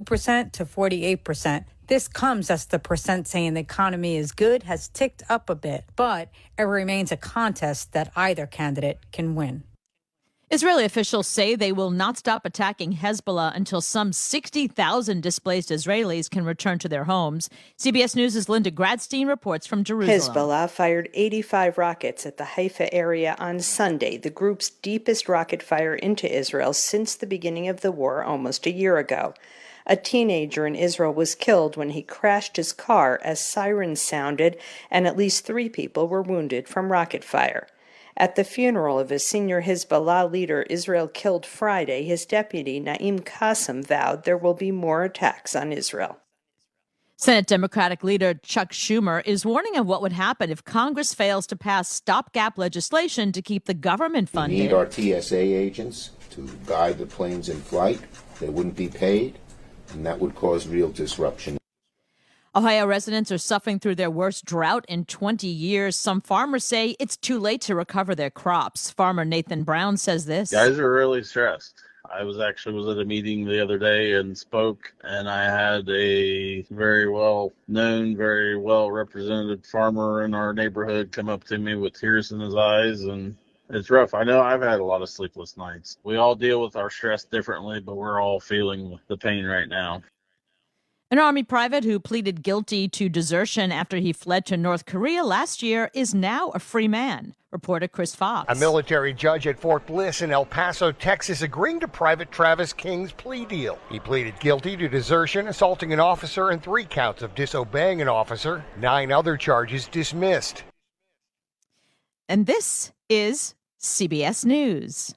42% to 48%. This comes as the percent saying the economy is good has ticked up a bit, but it remains a contest that either candidate can win. Israeli officials say they will not stop attacking Hezbollah until some 60,000 displaced Israelis can return to their homes. CBS News' Linda Gradstein reports from Jerusalem. Hezbollah fired 85 rockets at the Haifa area on Sunday, the group's deepest rocket fire into Israel since the beginning of the war almost a year ago. A teenager in Israel was killed when he crashed his car as sirens sounded, and at least 3 people were wounded from rocket fire. At the funeral of a senior Hezbollah leader Israel killed Friday, his deputy, Naim Qassem, vowed there will be more attacks on Israel. Senate Democratic leader Chuck Schumer is warning of what would happen if Congress fails to pass stopgap legislation to keep the government funded. We need our TSA agents to guide the planes in flight. They wouldn't be paid, and that would cause real disruption. Ohio residents are suffering through their worst drought in 20 years. Some farmers say it's too late to recover their crops. Farmer Nathan Brown says this. Guys are really stressed. I was at a meeting the other day and spoke, and I had a very well-known, very well-represented farmer in our neighborhood come up to me with tears in his eyes, and it's rough. I know I've had a lot of sleepless nights. We all deal with our stress differently, but we're all feeling the pain right now. An Army private who pleaded guilty to desertion after he fled to North Korea last year is now a free man. Reporter Chris Fox. A military judge at Fort Bliss in El Paso, Texas, agreeing to Private Travis King's plea deal. He pleaded guilty to desertion, assaulting an officer, and 3 counts of disobeying an officer. 9 other charges dismissed. And this is CBS News.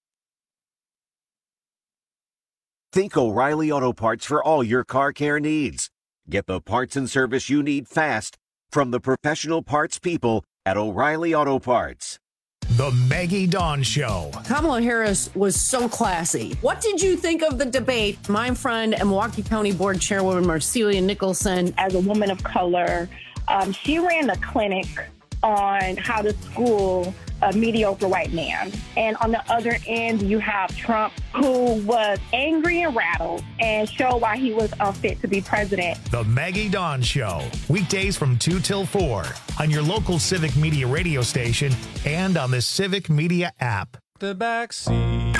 Think O'Reilly Auto Parts for all your car care needs. Get the parts and service you need fast from the professional parts people at O'Reilly Auto Parts. The Maggie Dawn Show. Kamala Harris was so classy. What did you think of the debate? My friend and Milwaukee County Board Chairwoman Marcelia Nicholson. As a woman of color, she ran a clinic on how to school a mediocre white man. And on the other end, you have Trump, who was angry and rattled and showed why he was unfit to be president. The Maggie Dawn Show. Weekdays from 2 till 4 on your local Civic Media radio station and on the Civic Media app. The back seat.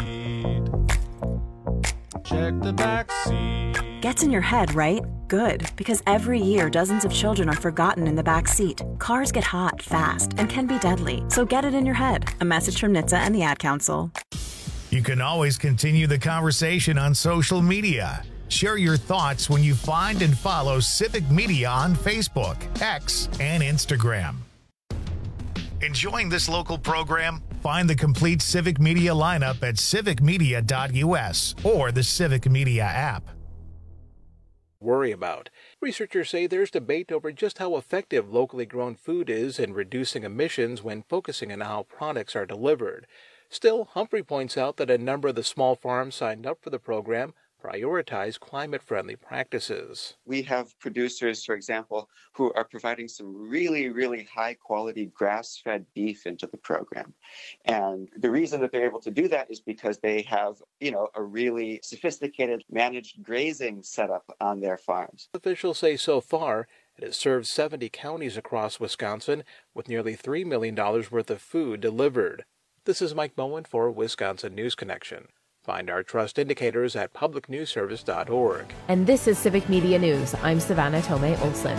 Check the back seat. Gets in your head, right? Good, because every year dozens of children are forgotten in the back seat. Cars get hot, fast, and can be deadly. So get it in your head. A message from NHTSA and the Ad Council. You can always continue the conversation on social media. Share your thoughts when you find and follow Civic Media on Facebook, X, and Instagram. Enjoying this local program? Find the complete Civic Media lineup at civicmedia.us or the Civic Media app. Worry about. Researchers say there's debate over just how effective locally grown food is in reducing emissions when focusing on how products are delivered. Still, Humphrey points out that a number of the small farms signed up for the program prioritize climate-friendly practices. We have producers, for example, who are providing some really, really high-quality grass-fed beef into the program. And the reason that they're able to do that is because they have, a really sophisticated managed grazing setup on their farms. Officials say so far, it has served 70 counties across Wisconsin with nearly $3 million worth of food delivered. This is Mike Moen for Wisconsin News Connection. Find our trust indicators at publicnewsservice.org. And this is Civic Media News. I'm Savannah Tomei Olson.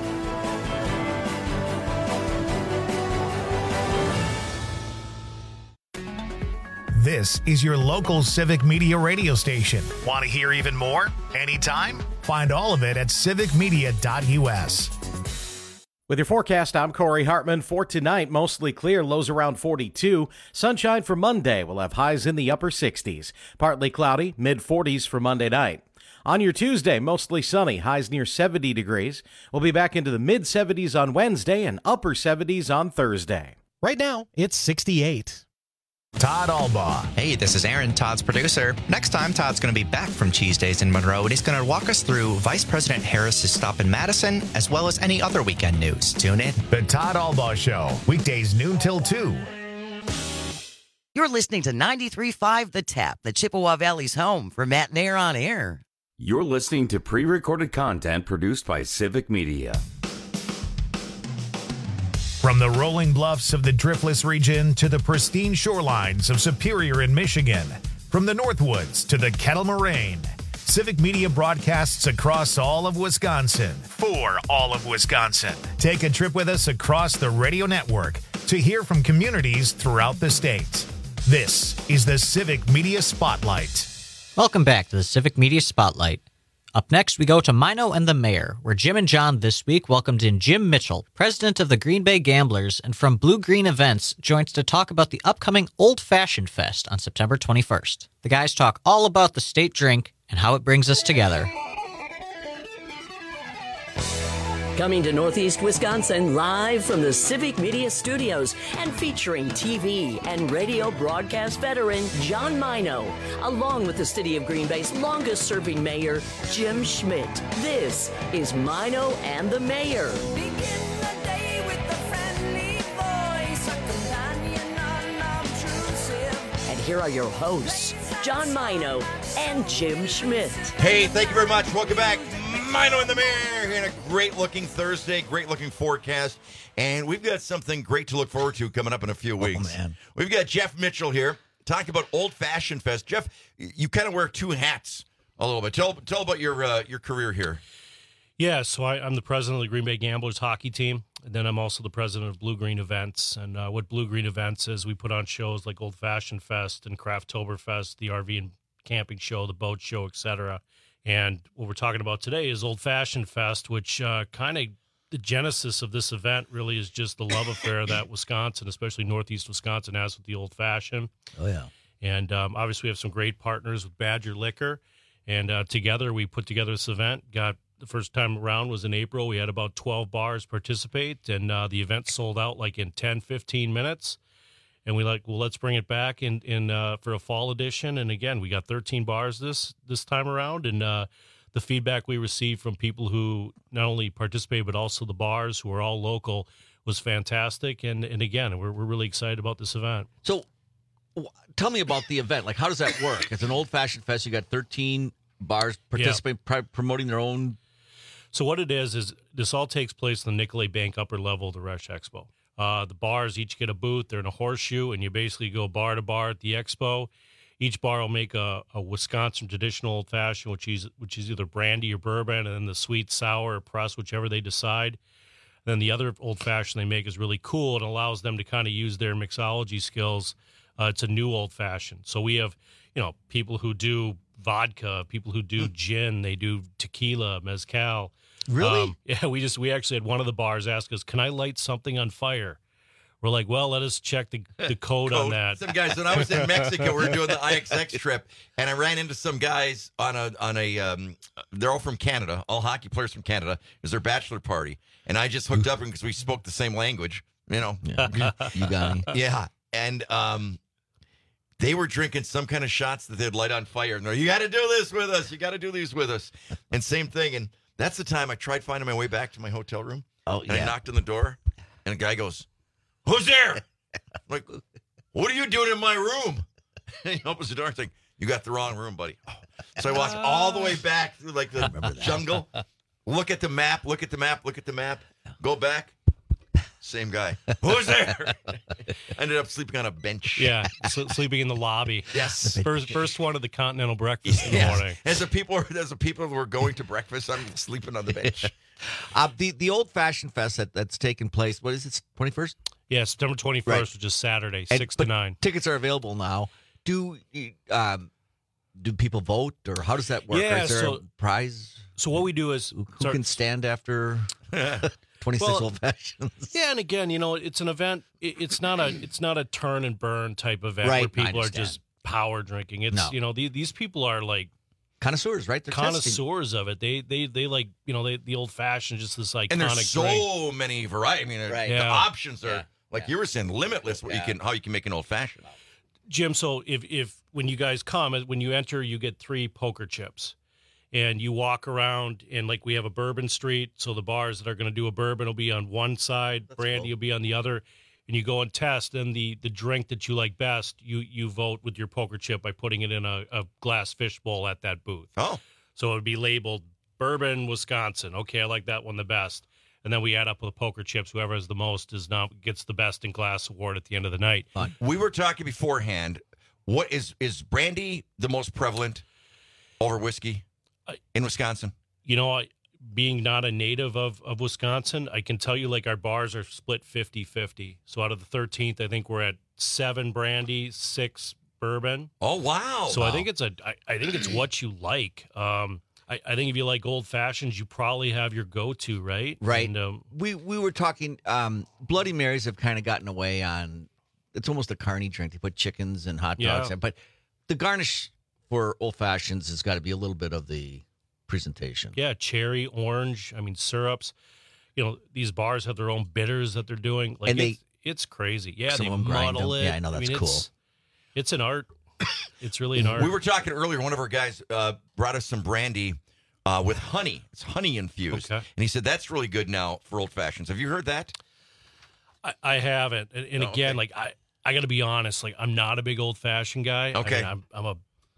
This is your local Civic Media radio station. Want to hear even more? Anytime? Find all of it at civicmedia.us. With your forecast, I'm Corey Hartman. For tonight, mostly clear, lows around 42. Sunshine for Monday. We'll have highs in the upper 60s. Partly cloudy, mid-40s for Monday night. On your Tuesday, mostly sunny, highs near 70 degrees. We'll be back into the mid-70s on Wednesday and upper 70s on Thursday. Right now, it's 68. Todd Albaugh. Hey, this is Aaron, Todd's producer. Next time, Todd's going to be back from Cheese Days in Monroe, and he's going to walk us through Vice President Harris's stop in Madison, as well as any other weekend news. Tune in. The Todd Albaugh Show, weekdays noon till 2. You're listening to 93.5 The Tap, the Chippewa Valley's home for Matt Nair on Air. You're listening to pre-recorded content produced by Civic Media. From the rolling bluffs of the Driftless region to the pristine shorelines of Superior in Michigan, from the Northwoods to the Kettle Moraine, Civic Media broadcasts across all of Wisconsin for all of Wisconsin. Take a trip with us across the radio network to hear from communities throughout the state. This is the Civic Media Spotlight. Welcome back to the Civic Media Spotlight. Up next, we go to Mino and the Mayor, where Jim and John this week welcomed in Jim Mitchell, president of the Green Bay Gamblers, and from Blue Green Events, joins to talk about the upcoming Old Fashioned Fest on September 21st. The guys talk all about the state drink and how it brings us together. Coming to Northeast Wisconsin live from the Civic Media Studios and featuring TV and radio broadcast veteran John Mino, along with the city of Green Bay's longest-serving mayor, Jim Schmidt. This is Mino and the Mayor. And here are your hosts, John Mino and Jim Schmidt. Hey, thank you very much. Welcome back. Mino and the Mayor here in a great-looking Thursday, great-looking forecast. And we've got something great to look forward to coming up in a few weeks. Oh, man. We've got Jeff Mitchell here talking about Old Fashioned Fest. Jeff, you kind of wear two hats a little bit. Tell about your career here. Yeah, so I'm the president of the Green Bay Gamblers hockey team, and then I'm also the president of Blue Green Events. And what Blue Green Events is, we put on shows like Old Fashioned Fest and Crafttoberfest, the RV and camping show, the boat show, etc. And what we're talking about today is Old Fashioned Fest, which kind of the genesis of this event really is just the love affair that Wisconsin, especially Northeast Wisconsin, has with the Old Fashioned. Oh, yeah. And obviously we have some great partners with Badger Liquor. And together we put together this event. The first time around was in April. We had about 12 bars participate, and the event sold out like in 10, 15 minutes. And we let's bring it back in for a fall edition. And again, we got 13 bars this time around. And the feedback we received from people who not only participated, but also the bars who are all local was fantastic. And again, we're really excited about this event. So tell me about the event. Like, how does that work? It's an Old Fashioned Fest. You got 13 bars participating, promoting their own. So what it is this all takes place in the Nicolet Bank upper level of the Resch Expo. The bars each get a booth. They're in a horseshoe, and you basically go bar to bar at the expo. Each bar will make a Wisconsin traditional old fashioned, which is either brandy or bourbon, and then the sweet, sour, or press, whichever they decide. Then the other old fashioned they make is really cool. It allows them to kind of use their mixology skills. It's a new old fashioned. So we have, people who do vodka, people who do gin, they do tequila, mezcal. Really? Yeah, we actually had one of the bars ask us, "Can I light something on fire?" We're like, "Well, let us check the code on that." Some guys, when I was in Mexico, we were doing the IXX trip, and I ran into some guys on a they're all from Canada, all hockey players from Canada. It was their bachelor party, and I just hooked up because we spoke the same language, Yeah. You got me. Yeah, and they were drinking some kind of shots that they'd light on fire, and they're, "You got to do this with us. You got to do these with us," and same thing. And that's the time I tried finding my way back to my hotel room. Oh, and I knocked on the door, and a guy goes, "Who's there?" I'm like, "What are you doing in my room?" And he opens the door and saying, "You got the wrong room, buddy." Oh. So I walked all the way back through like the jungle, look at the map, go back. Same guy. "Who's there?" Ended up sleeping on a bench. Yeah, sleeping in the lobby. Yes. First one of the continental breakfast in the morning. As the people who were going to breakfast, I'm sleeping on the bench. The Old Fashioned Fest that's taking place, what is it, 21st? Yeah, September 21st, right. Which is Saturday, 6 to 9. Tickets are available now. Do people vote, or how does that work? Yeah, is there a prize? So what we do is... Who can stand after 26 Old Fashions? Yeah, and again, it's an event. It's not a turn and burn type event where people are just power drinking. It's these people are like connoisseurs, right? They're connoisseurs of it. They like the old fashioned, just this iconic. And there's so drink. many variety. I mean, the options are like you were saying, limitless. How you can make an old fashioned. Jim, so if when you guys come, when you enter, you get 3 poker chips. And you walk around, and like we have a bourbon street, so the bars that are going to do a bourbon will be on one side, brandy will be on the other, and you go and test. And the drink that you like best, you vote with your poker chip by putting it in a glass fishbowl at that booth. Oh, So it would be labeled Bourbon, Wisconsin. Okay, I like that one the best. And then we add up with the poker chips. Whoever has the most gets the best in class award at the end of the night. We were talking beforehand. What is brandy the most prevalent over whiskey in Wisconsin? You know, being not a native of Wisconsin, I can tell you like our bars are split 50-50. So out of the 13th, I think we're at 7 brandy, 6 bourbon. Oh, wow. So I think it's what you like. I think if you like old fashions, you probably have your go-to, right? Right. And, we were talking, Bloody Marys have kind of gotten away on, it's almost a carny drink. They put chickens and hot dogs in. But the garnish for old fashions has got to be a little bit of the presentation. Yeah, cherry, orange, syrups. You know, these bars have their own bitters that they're doing. Like, and it's crazy. Yeah, some they of them grind muddle them. it. Yeah, I know, that's cool. It's an art. It's really an art. We were talking earlier. One of our guys brought us some brandy with honey. It's honey infused. Okay. And he said that's really good now for old fashions. Have you heard that? I haven't. And again, like I got to be honest. Like I'm not a big old fashioned guy. Okay. I'm a.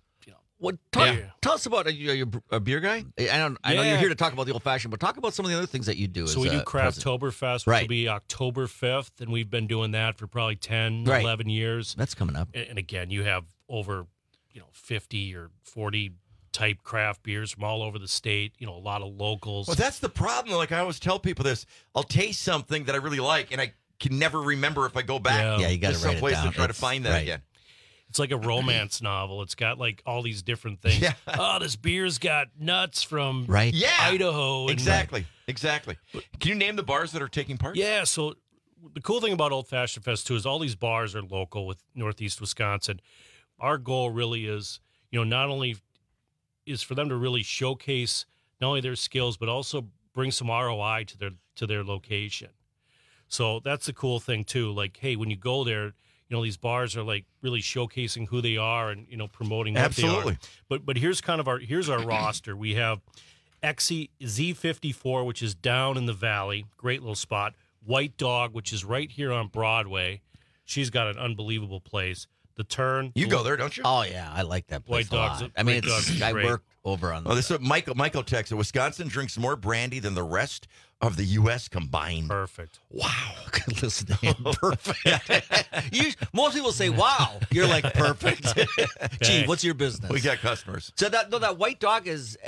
Tell us about you're a beer guy. I know you're here to talk about the old fashioned, but talk about some of the other things that you do. So we do Crafttoberfest, which will be October 5th, and we've been doing that for probably 10, 11 years. That's coming up. And again, you have over 50 or 40 type craft beers from all over the state. A lot of locals. Well, that's the problem. Like I always tell people this: I'll taste something that I really like, and I can never remember if I go back. Yeah, you got to write it down. Someplace to try to find that again. It's like a romance novel. It's got like all these different things. Yeah. Oh, this beer's got nuts from Idaho. Exactly. Can you name the bars that are taking part? Yeah. So the cool thing about Old Fashioned Fest, too, is all these bars are local with Northeast Wisconsin. Our goal really is, not only is for them to really showcase not only their skills, but also bring some ROI to their location. So that's the cool thing, too. Like, hey, when you go there, these bars are like really showcasing who they are and, promoting what they are. But here's our roster. We have Exie Z54, which is down in the valley. Great little spot. White Dog, which is right here on Broadway. She's got an unbelievable place. The Turn. You go there, don't you? Oh, yeah. I like that place White Dog's a lot. I work over on this is Michael texted, Wisconsin drinks more brandy than the rest of the U.S. combined. Perfect. Wow. Listen to him. Perfect. Most people say, wow. You're like, perfect. Gee, what's your business? We got customers. So that White Dog is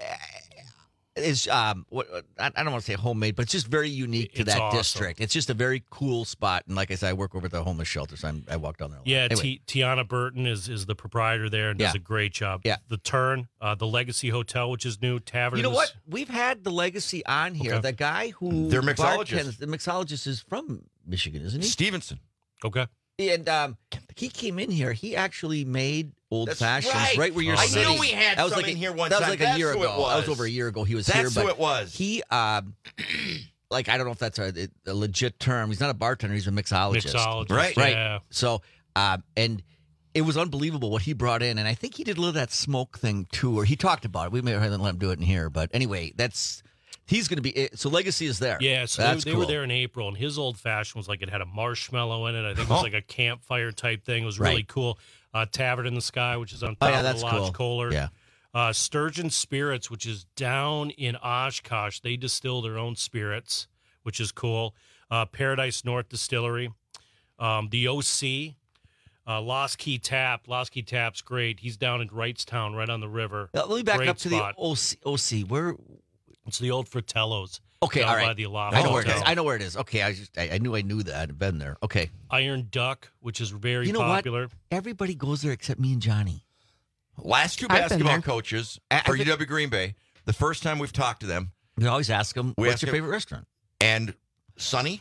I don't want to say homemade, but it's just very unique to that district. It's just a very cool spot. And like I said, I work over at the homeless shelter, so I walk down there a lot. Yeah, anyway. Tiana Burton is the proprietor there and does a great job. Yeah. The Turn, the Legacy Hotel, which is new, Tavern. You know what? We've had the Legacy on here. Okay. The guy who... They're mixologists. The mixologist is from Michigan, isn't he? Stevenson. Okay. And he came in here. He actually made old fashions right where you're sitting. I knew we had some in here one time. That was like a year ago. That was over a year ago. He was here. That's who it was. He, I don't know if that's a legit term. He's not a bartender. He's a mixologist. Right. Yeah. So, and it was unbelievable what he brought in. And I think he did a little of that smoke thing too, or he talked about it. We may have let him do it in here. But anyway, he's going to be – so Legacy is there. Yeah, so they were there in April, and his old-fashioned was like it had a marshmallow in it. I think it was like a campfire type thing. It was really cool. Tavern in the Sky, which is on top of the Lodge Kohler. Yeah. Sturgeon Spirits, which is down in Oshkosh. They distill their own spirits, which is cool. Paradise North Distillery. The OC. Lost Key Tap. Lost Key Tap's great. He's down in Wrightstown, right on the river. Let me back great up to spot. the OC. Where – It's the old Fratello's. Okay, all right. By the Aloft I know where it Hotel. is. I know where it is. Okay, I knew that. I'd been there. Okay. Iron Duck, which is very popular. What? Everybody goes there except me and Johnny. Last two basketball coaches for UW Green Bay, the first time we've talked to them. We always ask them, what's your favorite restaurant? And Sonny.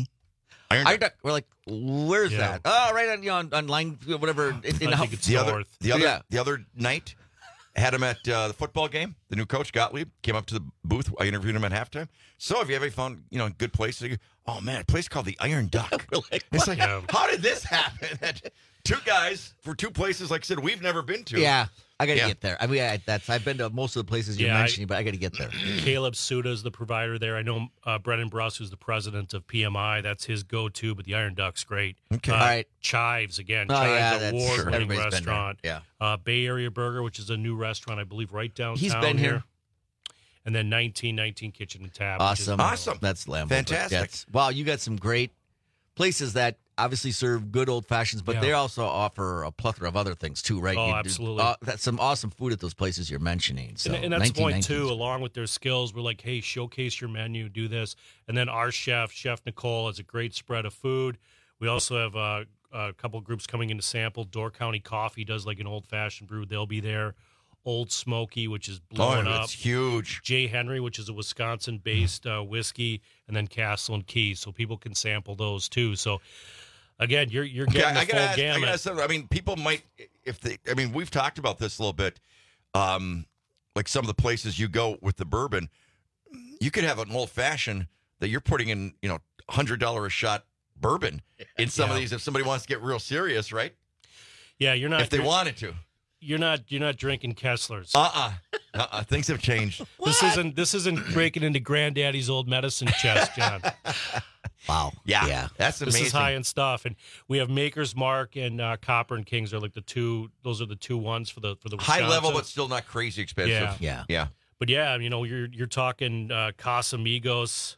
Iron Duck. We're like, where's that? Oh, right on line, whatever. I think it's north. The other night, had him at the football game. The new coach, Gottlieb, came up to the booth. I interviewed him at halftime. So have you ever found, good places? Oh, man, a place called the Iron Duck. It's like, how did this happen? Two guys for two places, like I said, we've never been to. Yeah, I got to get there. I mean, I've been to most of the places you're mentioning, but I got to get there. Caleb Suda is the provider there. I know Brennan Bruss, who's the president of PMI. That's his go-to, but the Iron Duck's great. Okay. All right. Chives, again. Oh, Chives, award-winning Everybody's restaurant. Yeah. Bay Area Burger, which is a new restaurant, I believe, right downtown. He's been here. and then 1919 Kitchen and Tap. Awesome. Awesome. That's Lambeau. Fantastic. Wow, you got some great places that obviously serve good old fashions, but they also offer a plethora of other things too, right? Oh, You do- absolutely. that's some awesome food at those places you're mentioning. So And that's the point, 1919 too, along with their skills. We're like, hey, showcase your menu, do this. And then our Chef Nicole, has a great spread of food. We also have a couple groups coming in to sample. Door County Coffee does like an old-fashioned brew. They'll be there. Old Smoky, which is blowing up. It's huge. J. Henry, which is a Wisconsin-based whiskey. And then Castle and Key, so people can sample those, too. So, again, you're getting the full gamut. I mean, people might, we've talked about this a little bit. Like some of the places you go with the bourbon, you could have an old fashioned that you're putting in, $100 a shot bourbon in some of these. If somebody wants to get real serious, right? Yeah, you're not. If they wanted to, you're not drinking Kesslers. Things have changed. This isn't breaking into Granddaddy's old medicine chest, John. Wow. Yeah. That's amazing. This is high-end stuff. And we have Maker's Mark and Copper and Kings are like the two. Those are the two ones for the Wisconsin. High level, but still not crazy expensive. Yeah. But you're talking Casamigos,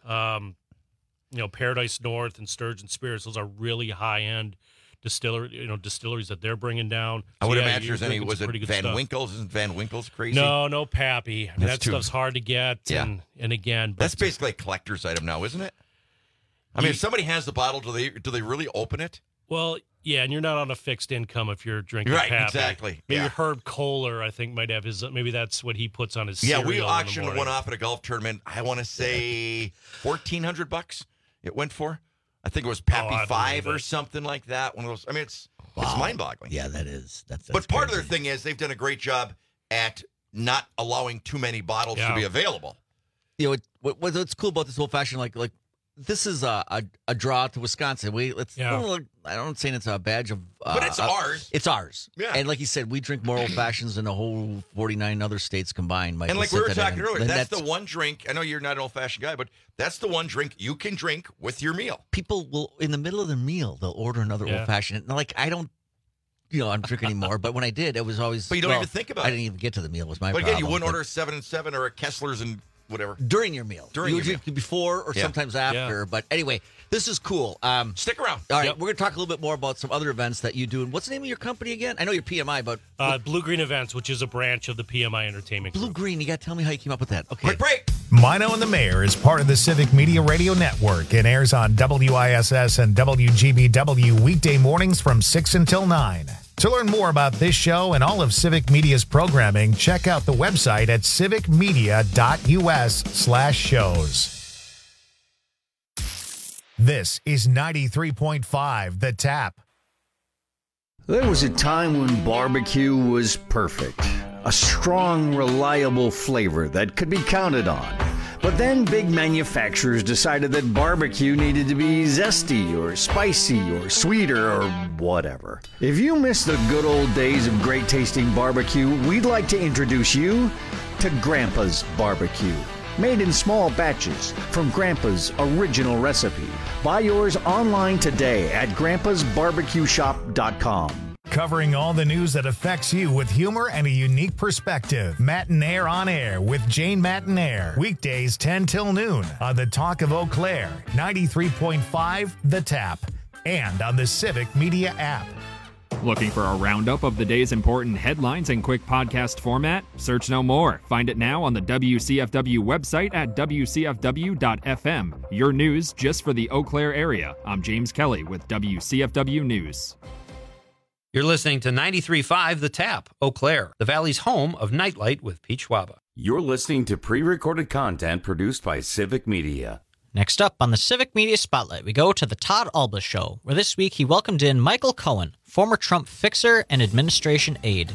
Paradise North and Sturgeon Spirits. Those are really high-end distilleries that they're bringing down. I So, would yeah, imagine you're there's any. drinking Was some it pretty good Van stuff. Winkle's? Isn't Van Winkle's crazy? No Pappy. I mean, that That's stuff's hard to get. Yeah. And again, but That's basically a collector's item now, isn't it? I mean, if somebody has the bottle, do they really open it? Well, yeah, and you're not on a fixed income if you're drinking Right, Pappy. exactly. Maybe Yeah. Herb Kohler, I think, might have his. Maybe that's what he puts on his. Yeah, cereal we in the auctioned morning. one off at a golf tournament. I want to say $1,400. It went for. I think it was Pappy I 5 believe or it. something like that. One of those. I mean, it's mind-boggling. Yeah, that is. That's But part of crazy. their thing is they've done a great job at not allowing too many bottles to be available. What's cool about this old fashioned, like this is a draw to Wisconsin. I don't say it's a badge of, But it's ours. It's ours. Yeah. And like you said, we drink more old fashions than the whole 49 other states combined. Michael And like we were said that, talking and earlier, that's that's the one drink. I know you're not an old-fashioned guy, but that's the one drink you can drink with your meal. people will in the middle of the meal they'll order another Yeah. old fashioned. And like I don't, I'm drink anymore. But when I did, it was always. But you don't even think about I it. didn't even get to the meal. Was my But problem. again, you wouldn't But order 7 and 7 or a Kessler's and whatever during your meal. During you your drink before or Yeah. sometimes after. But anyway, this is cool. Stick around. All right, we're going to talk a little bit more about some other events that you do. And what's the name of your company again? I know you're PMI, but Blue Green Events, which is a branch of the PMI Entertainment Group. Blue Green. You got to tell me how you came up with that. Okay. Break. Mino and the Mayor is part of the Civic Media Radio Network and airs on WISS and WGBW weekday mornings from 6 until 9. To learn more about this show and all of Civic Media's programming, check out the website at civicmedia.us/shows. This is 93.5 The Tap. There was a time when barbecue was perfect. A strong, reliable flavor that could be counted on. But then big manufacturers decided that barbecue needed to be zesty or spicy or sweeter or whatever. If you miss the good old days of great tasting barbecue, we'd like to introduce you to Grandpa's Barbecue. Made in small batches from Grandpa's original recipe. Buy yours online today at grandpasbarbecueshop.com. Covering all the news that affects you with humor and a unique perspective. Mattinaire on Air with Jane Mattinaire. Weekdays 10 till noon on the Talk of Eau Claire, 93.5 The Tap, and on the Civic Media app. Looking for a roundup of the day's important headlines in quick podcast format? Search no more. Find it now on the WCFW website at WCFW.FM. Your news just for the Eau Claire area. I'm James Kelly with WCFW News. You're listening to 93.5 The Tap, Eau Claire, the Valley's home of Nightlight with Pete Schwaba. You're listening to pre-recorded content produced by Civic Media. Next up on the Civic Media Spotlight, we go to the Todd Alba Show, where this week he welcomed in Michael Cohen, former Trump fixer and administration aide.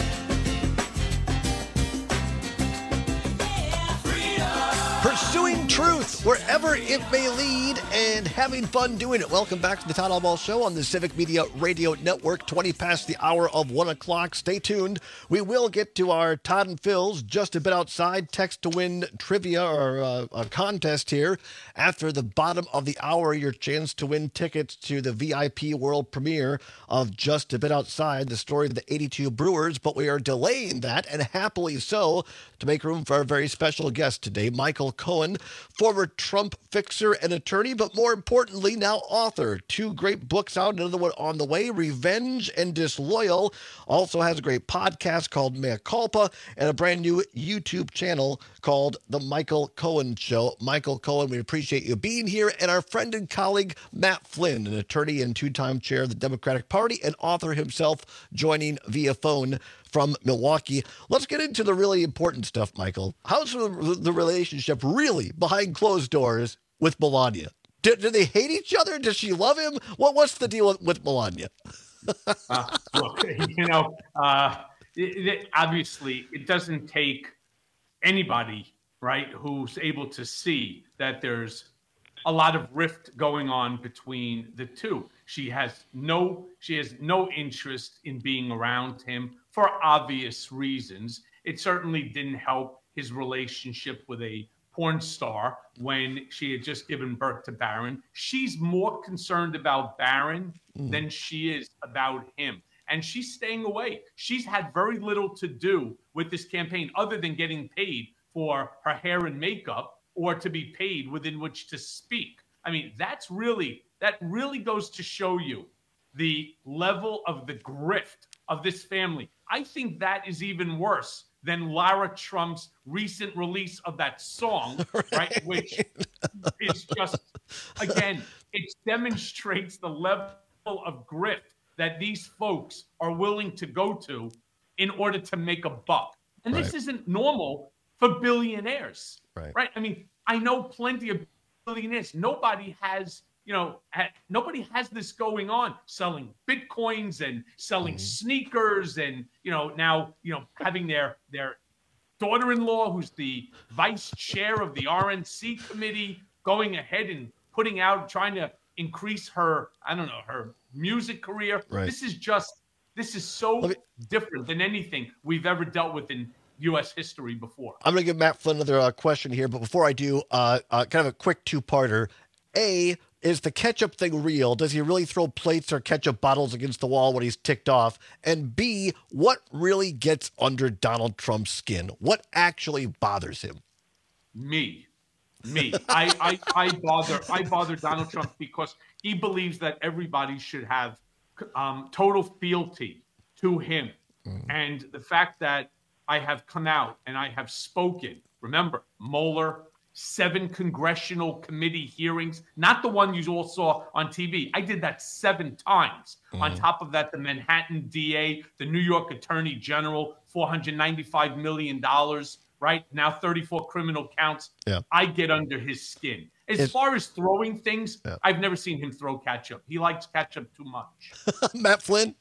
Pursuing truth, wherever it may lead, and having fun doing it. Welcome back to the Todd Albaugh Show on the Civic Media Radio Network, 20 past the hour of 1 o'clock. Stay tuned. We will get to our Todd and Phil's Just a Bit Outside text to win trivia or a contest here. After the bottom of the hour, your chance to win tickets to the VIP world premiere of Just a Bit Outside, the story of the 82 Brewers, but we are delaying that, and happily so, to make room for our very special guest today, Michael Cohen, former Trump fixer and attorney, but more importantly, now author. 2 great books out, another one on the way, Revenge and Disloyal. Also has a great podcast called Mea Culpa and a brand new YouTube channel called The Michael Cohen Show. Michael Cohen, we appreciate you being here. And our friend and colleague, Matt Flynn, an attorney and 2-time chair of the Democratic Party and author himself, joining via phone from Milwaukee. Let's get into the really important stuff, Michael. How's the relationship really behind closed doors with Melania? Do they hate each other? Does she love him? What's the deal with Melania? Look, obviously, it doesn't take anybody, right, who's able to see that there's a lot of rift going on between the two. She has no interest in being around him for obvious reasons. It certainly didn't help his relationship with a porn star when she had just given birth to Barron. She's more concerned about Barron than she is about him. And she's staying away. She's had very little to do with this campaign other than getting paid for her hair and makeup or to be paid within which to speak. I mean, that really goes to show you the level of the grift of this family. I think that is even worse than Lara Trump's recent release of that song, right? Which is just, again, it demonstrates the level of grift that these folks are willing to go to in order to make a buck. And this isn't normal for billionaires, right? I mean, I know plenty of billionaires. Nobody has this going on, selling Bitcoins and selling sneakers and, now, having their daughter-in-law, who's the vice chair of the RNC committee, going ahead and trying to increase her music career. Right. This is so different than anything we've ever dealt with in U.S. history before. I'm going to give Matt Flynn another question here, but before I do, kind of a quick 2-parter. A, is the ketchup thing real? Does he really throw plates or ketchup bottles against the wall when he's ticked off? And B, what really gets under Donald Trump's skin? What actually bothers him? Me. I bother Donald Trump because he believes that everybody should have total fealty to him. And the fact that I have come out and I have spoken, remember, Mueller, 7 congressional committee hearings, not the one you all saw on TV. I did that 7 times. On top of that, the Manhattan DA, the New York Attorney General, $495 million, right? Now 34 criminal counts. Yeah. I get under his skin. As far as throwing things, I've never seen him throw ketchup. He likes ketchup too much. Matt Flynn?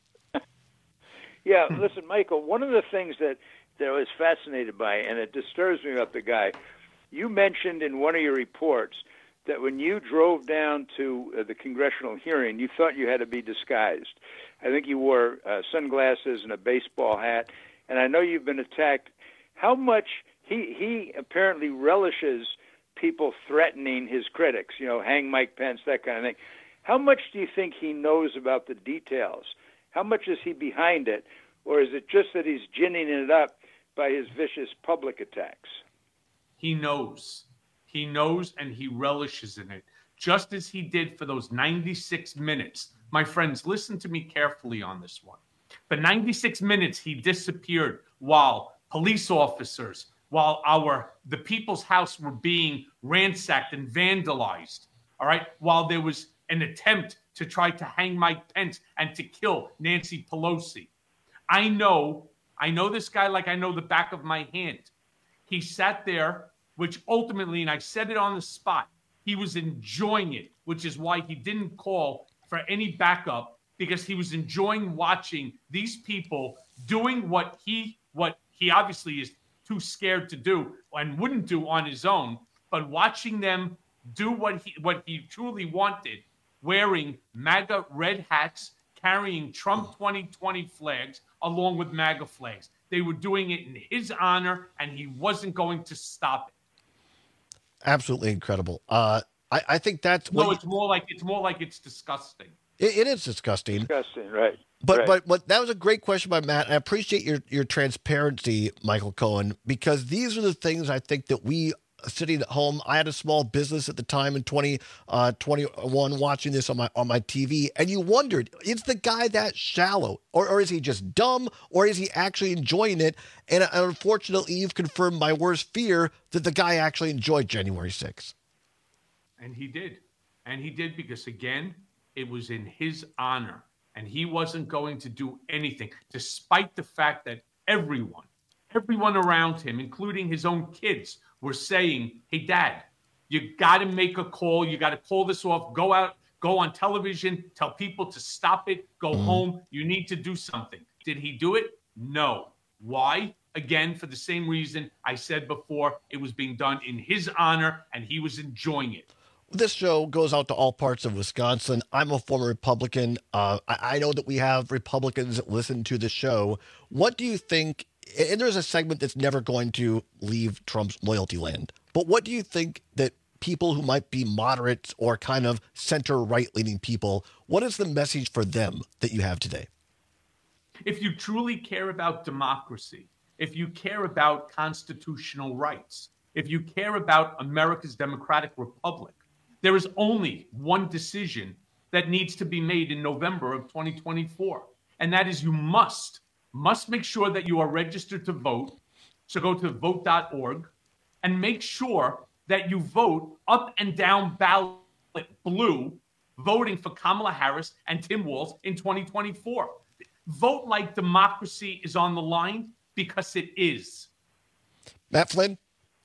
Yeah, listen, Michael, one of the things that I was fascinated by, and it disturbs me about the guy, you mentioned in one of your reports that when you drove down to the congressional hearing, you thought you had to be disguised. I think you wore sunglasses and a baseball hat, and I know you've been attacked. How much he apparently relishes people threatening his critics, hang Mike Pence, that kind of thing. How much do you think he knows about the details? How much is he behind it? Or is it just that he's ginning it up by his vicious public attacks? He knows. He knows and he relishes in it, just as he did for those 96 minutes. My friends, listen to me carefully on this one. For 96 minutes, he disappeared while police officers, while the people's house were being ransacked and vandalized, all right, while there was an attempt to try to hang Mike Pence and to kill Nancy Pelosi. I know this guy like I know the back of my hand. He sat there, which ultimately, and I said it on the spot, he was enjoying it, which is why he didn't call for any backup, because he was enjoying watching these people doing what he obviously is too scared to do and wouldn't do on his own, But watching them do what he truly wanted, wearing MAGA red hats, carrying Trump 2020 flags along with MAGA flags. They were doing it in his honor, and he wasn't going to stop it. Absolutely incredible. I think that's it's more like it's disgusting. It is disgusting. Disgusting, right? But that was a great question by Matt. I appreciate your transparency, Michael Cohen, because these are the things I think that we sitting at home. I had a small business at the time in 2021 watching this on my TV, and you wondered, is the guy that shallow, or is he just dumb, or is he actually enjoying it? And unfortunately, you've confirmed my worst fear that the guy actually enjoyed January 6th. And he did. And he did because, again, it was in his honor. And he wasn't going to do anything, despite the fact that everyone around him, including his own kids, were saying, hey, Dad, you got to make a call. You got to call this off. Go out, go on television, tell people to stop it, go home. You need to do something. Did he do it? No. Why? Again, for the same reason I said before, it was being done in his honor, and he was enjoying it. This show goes out to all parts of Wisconsin. I'm a former Republican. I know that we have Republicans that listen to the show. What do you think? And there's a segment that's never going to leave Trump's loyalty land. But what do you think that people who might be moderates or kind of center-right leaning people, what is the message for them that you have today? If you truly care about democracy, if you care about constitutional rights, if you care about America's democratic republic, there is only one decision that needs to be made in November of 2024. And that is you must make sure that you are registered to vote. So go to vote.org and make sure that you vote up and down ballot blue, voting for Kamala Harris and Tim Walz in 2024. Vote like democracy is on the line, because it is. Matt Flynn?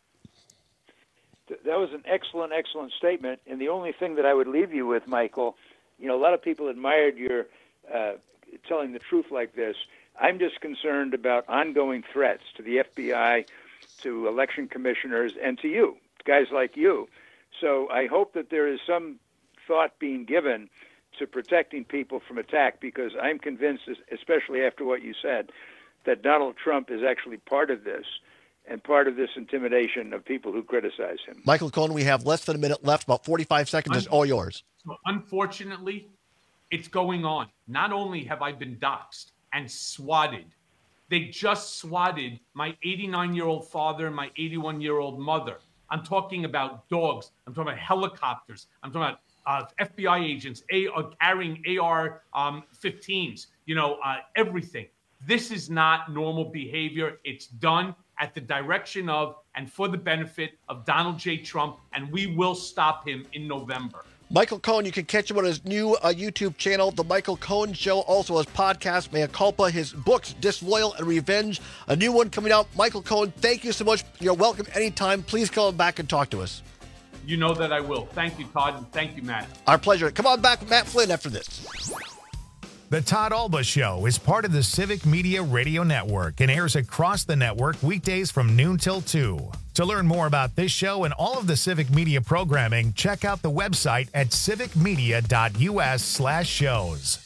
That was an excellent, excellent statement. And the only thing that I would leave you with, Michael, a lot of people admired your telling the truth like this. I'm just concerned about ongoing threats to the FBI, to election commissioners, and to you, guys like you. So I hope that there is some thought being given to protecting people from attack, because I'm convinced, especially after what you said, that Donald Trump is actually part of this, and part of this intimidation of people who criticize him. Michael Cohen, we have less than a minute left, about 45 seconds. It's all yours. Unfortunately, it's going on. Not only have I been doxxed and swatted, they just swatted my 89-year-old father and my 81-year-old mother. I'm talking about dogs. I'm talking about helicopters. I'm talking about FBI agents carrying AR-15s, everything. This is not normal behavior. It's done at the direction of and for the benefit of Donald J. Trump, and we will stop him in November. Michael Cohen, you can catch him on his new YouTube channel, The Michael Cohen Show, also his podcast, Mea Culpa, his books, Disloyal and Revenge, a new one coming out. Michael Cohen, thank you so much. You're welcome anytime. Please come back and talk to us. You know that I will. Thank you, Todd, and thank you, Matt. Our pleasure. Come on back with Matt Flynn after this. The Todd Alba Show is part of the Civic Media Radio Network and airs across the network weekdays from noon till 2. To learn more about this show and all of the Civic Media programming, check out the website at civicmedia.us/shows.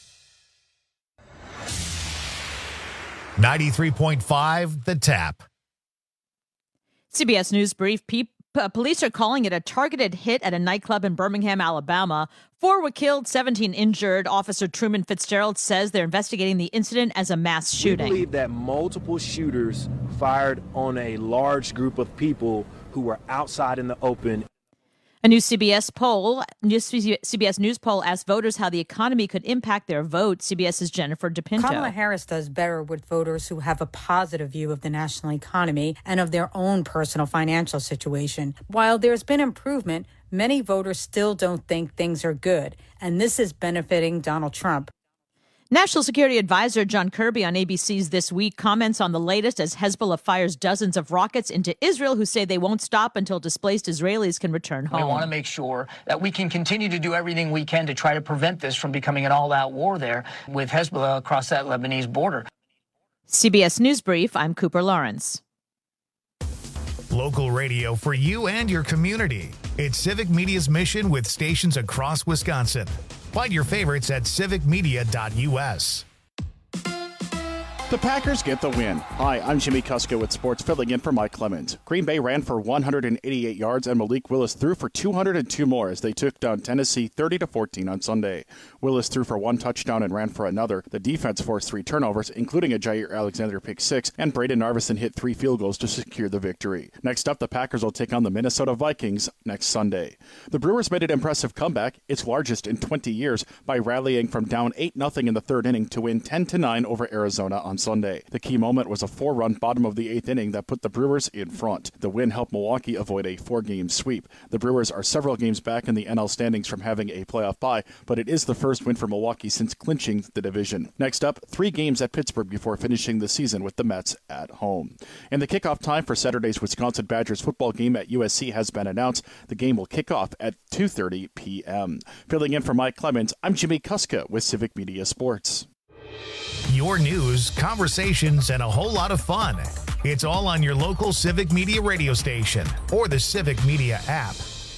93.5 The Tap. CBS News Brief. Police are calling it a targeted hit at a nightclub in Birmingham, Alabama. 4 were killed, 17 injured. Officer Truman Fitzgerald says they're investigating the incident as a mass shooting. We believe that multiple shooters fired on a large group of people who were outside in the open. A new CBS News poll asked voters how the economy could impact their vote. CBS's Jennifer DePinto. Kamala Harris does better with voters who have a positive view of the national economy and of their own personal financial situation. While there's been improvement, many voters still don't think things are good, and this is benefiting Donald Trump. National Security Advisor John Kirby on ABC's This Week comments on the latest as Hezbollah fires dozens of rockets into Israel, who say they won't stop until displaced Israelis can return home. We want to make sure that we can continue to do everything we can to try to prevent this from becoming an all-out war there with Hezbollah across that Lebanese border. CBS News Brief, I'm Cooper Lawrence. Local radio for you and your community. It's Civic Media's mission with stations across Wisconsin. Find your favorites at civicmedia.us. The Packers get the win. Hi, I'm Jimmy Kuska with sports, filling in for Mike Clemens. Green Bay ran for 188 yards, and Malik Willis threw for 202 more as they took down Tennessee 30-14 on Sunday. Willis threw for 1 touchdown and ran for another. The defense forced 3 turnovers, including a Jair Alexander pick 6, and Braden Narvison hit 3 field goals to secure the victory. Next up, the Packers will take on the Minnesota Vikings next Sunday. The Brewers made an impressive comeback, its largest in 20 years, by rallying from down 8-0 in the third inning to win 10-9 over Arizona on Sunday. The key moment was a 4-run bottom of the 8th inning that put the Brewers in front. The win helped Milwaukee avoid a 4-game sweep. The Brewers are several games back in the NL standings from having a playoff bye, but it is the first win for Milwaukee since clinching the division. Next up, 3 games at Pittsburgh before finishing the season with the Mets at home. And the kickoff time for Saturday's Wisconsin Badgers football game at USC has been announced. The game will kick off at 2:30 p.m. Filling in for Mike Clemens, I'm Jimmy Kuska with Civic Media Sports. Your news, conversations, and a whole lot of fun. It's all on your local Civic Media radio station or the Civic Media app.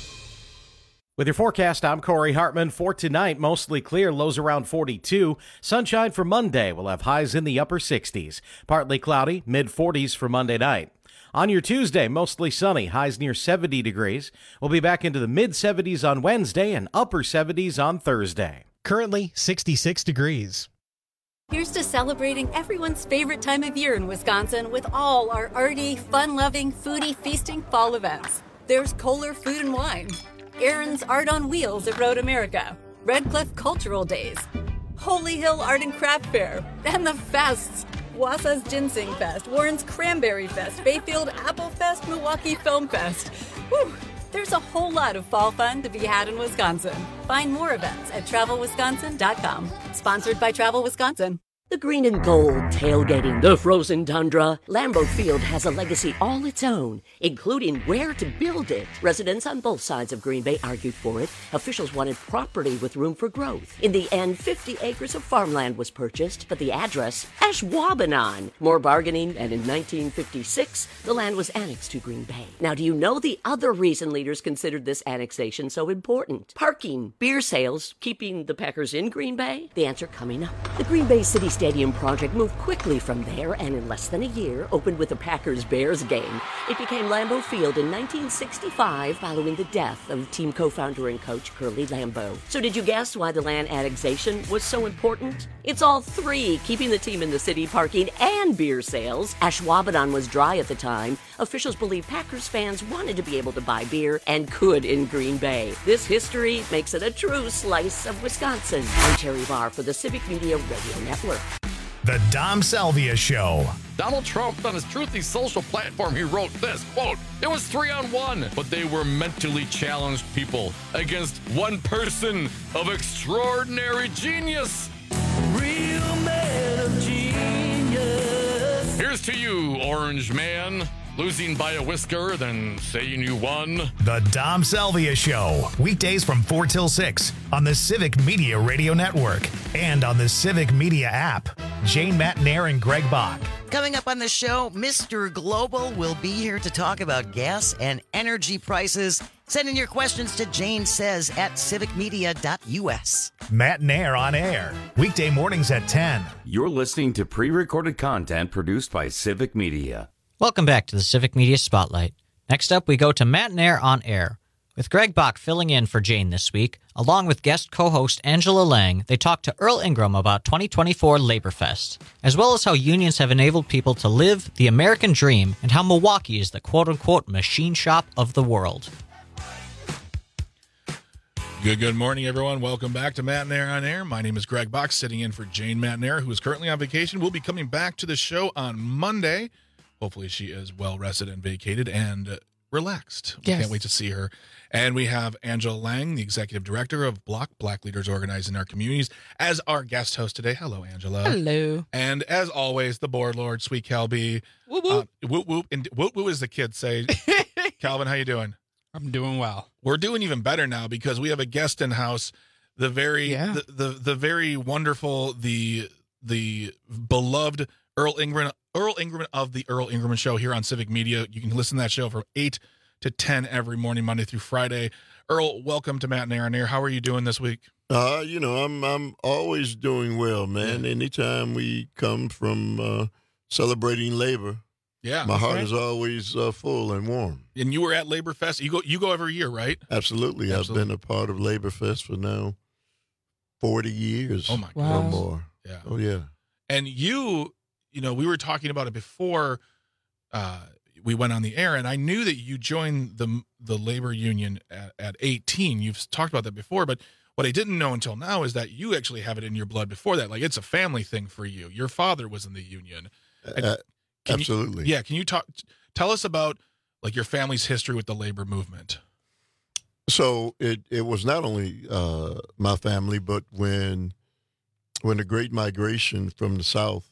With your forecast, I'm Corey Hartman. For tonight, mostly clear, lows around 42. Sunshine for Monday. We'll have highs in the upper 60s. Partly cloudy, mid-40s for Monday night. On your Tuesday, mostly sunny, highs near 70 degrees. We'll be back into the mid-70s on Wednesday and upper 70s on Thursday. Currently 66 degrees. Here's to celebrating everyone's favorite time of year in Wisconsin with all our arty, fun-loving, foodie, feasting fall events. There's Kohler Food and Wine, Aaron's Art on Wheels at Road America, Red Cliff Cultural Days, Holy Hill Art and Craft Fair, and the fests. Wausau's Ginseng Fest, Warren's Cranberry Fest, Bayfield Apple Fest, Milwaukee Film Fest. Whew. There's a whole lot of fall fun to be had in Wisconsin. Find more events at TravelWisconsin.com. Sponsored by Travel Wisconsin. The green and gold tailgating the frozen tundra. Lambeau Field has a legacy all its own, including where to build it. Residents on both sides of Green Bay argued for it. Officials wanted property with room for growth. In the end, 50 acres of farmland was purchased, but the address, Ashwaubenon. More bargaining, and in 1956, the land was annexed to Green Bay. Now, do you know the other reason leaders considered this annexation so important? Parking, beer sales, keeping the Packers in Green Bay? The answer coming up. The Green Bay City Stadium project moved quickly from there and in less than a year opened with a Packers-Bears game. It became Lambeau Field in 1965 following the death of team co-founder and coach Curly Lambeau. So did you guess why the land annexation was so important? It's all 3, keeping the team in the city, parking, and beer sales. Ashwaubenon was dry at the time. Officials believe Packers fans wanted to be able to buy beer and could in Green Bay. This history makes it a true slice of Wisconsin. I'm Terry Barr for the Civic Media Radio Network. The Dom Salvia Show. Donald Trump, on his Truthy social platform, he wrote this, quote, "It was 3-on-1, but they were mentally challenged people against one person of extraordinary genius." Real man of genius. Here's to you, Orange Man. Losing by a whisker, then saying you won. The Dom Salvia Show. Weekdays from 4 till 6 on the Civic Media Radio Network and on the Civic Media app. Jane Matnair and Greg Bach. Coming up on the show, Mr. Global will be here to talk about gas and energy prices. Send in your questions to Jane Says at civicmedia.us. Matnair on air. Weekday mornings at 10. You're listening to pre-recorded content produced by Civic Media. Welcome back to the Civic Media Spotlight. Next up, we go to Matt Nair on air. With Greg Bach filling in for Jane this week, along with guest co-host Angela Lang, they talked to Earl Ingram about 2024 LaborFest, as well as how unions have enabled people to live the American dream and how Milwaukee is the quote-unquote machine shop of the world. Good morning, everyone. Welcome back to Matt Nair on Air. My name is Greg Bach, sitting in for Jane Matt Nair, who is currently on vacation. We'll be coming back to the show on Monday. Hopefully she is well rested and vacated and relaxed. We can't wait to see her. And we have Angela Lang, the executive director of Block, Black Leaders Organized in Our Communities, as our guest host today. Hello, Angela. Hello. And as always, the board lord, Sweet Calby. Whoop, whoop. Whoop, whoop. And whoop, whoop, as the kids say. Calvin, how you doing? I'm doing well. We're doing even better now because we have a guest in house, the very the very wonderful, the beloved Earl Ingram Earl Ingerman of the Earl Ingerman Show here on Civic Media. You can listen to that show from 8 to 10 every morning, Monday through Friday. Earl, welcome to Matt and Aaron Air. How are you doing this week? I'm always doing well, man. Anytime we come from celebrating labor, my heart is always full and warm. And you were at Labor Fest. You go every year, right? Absolutely. I've been a part of Labor Fest for now 40 years. Oh my God, or more. Yeah. Oh yeah. And we were talking about it before we went on the air, and I knew that you joined the labor union at 18. You've talked about that before, but what I didn't know until now is that you actually have it in your blood before that. Like, it's a family thing for you. Your father was in the union. Absolutely. Can you tell us about like your family's history with the labor movement? So it was not only my family, but when the Great Migration from the South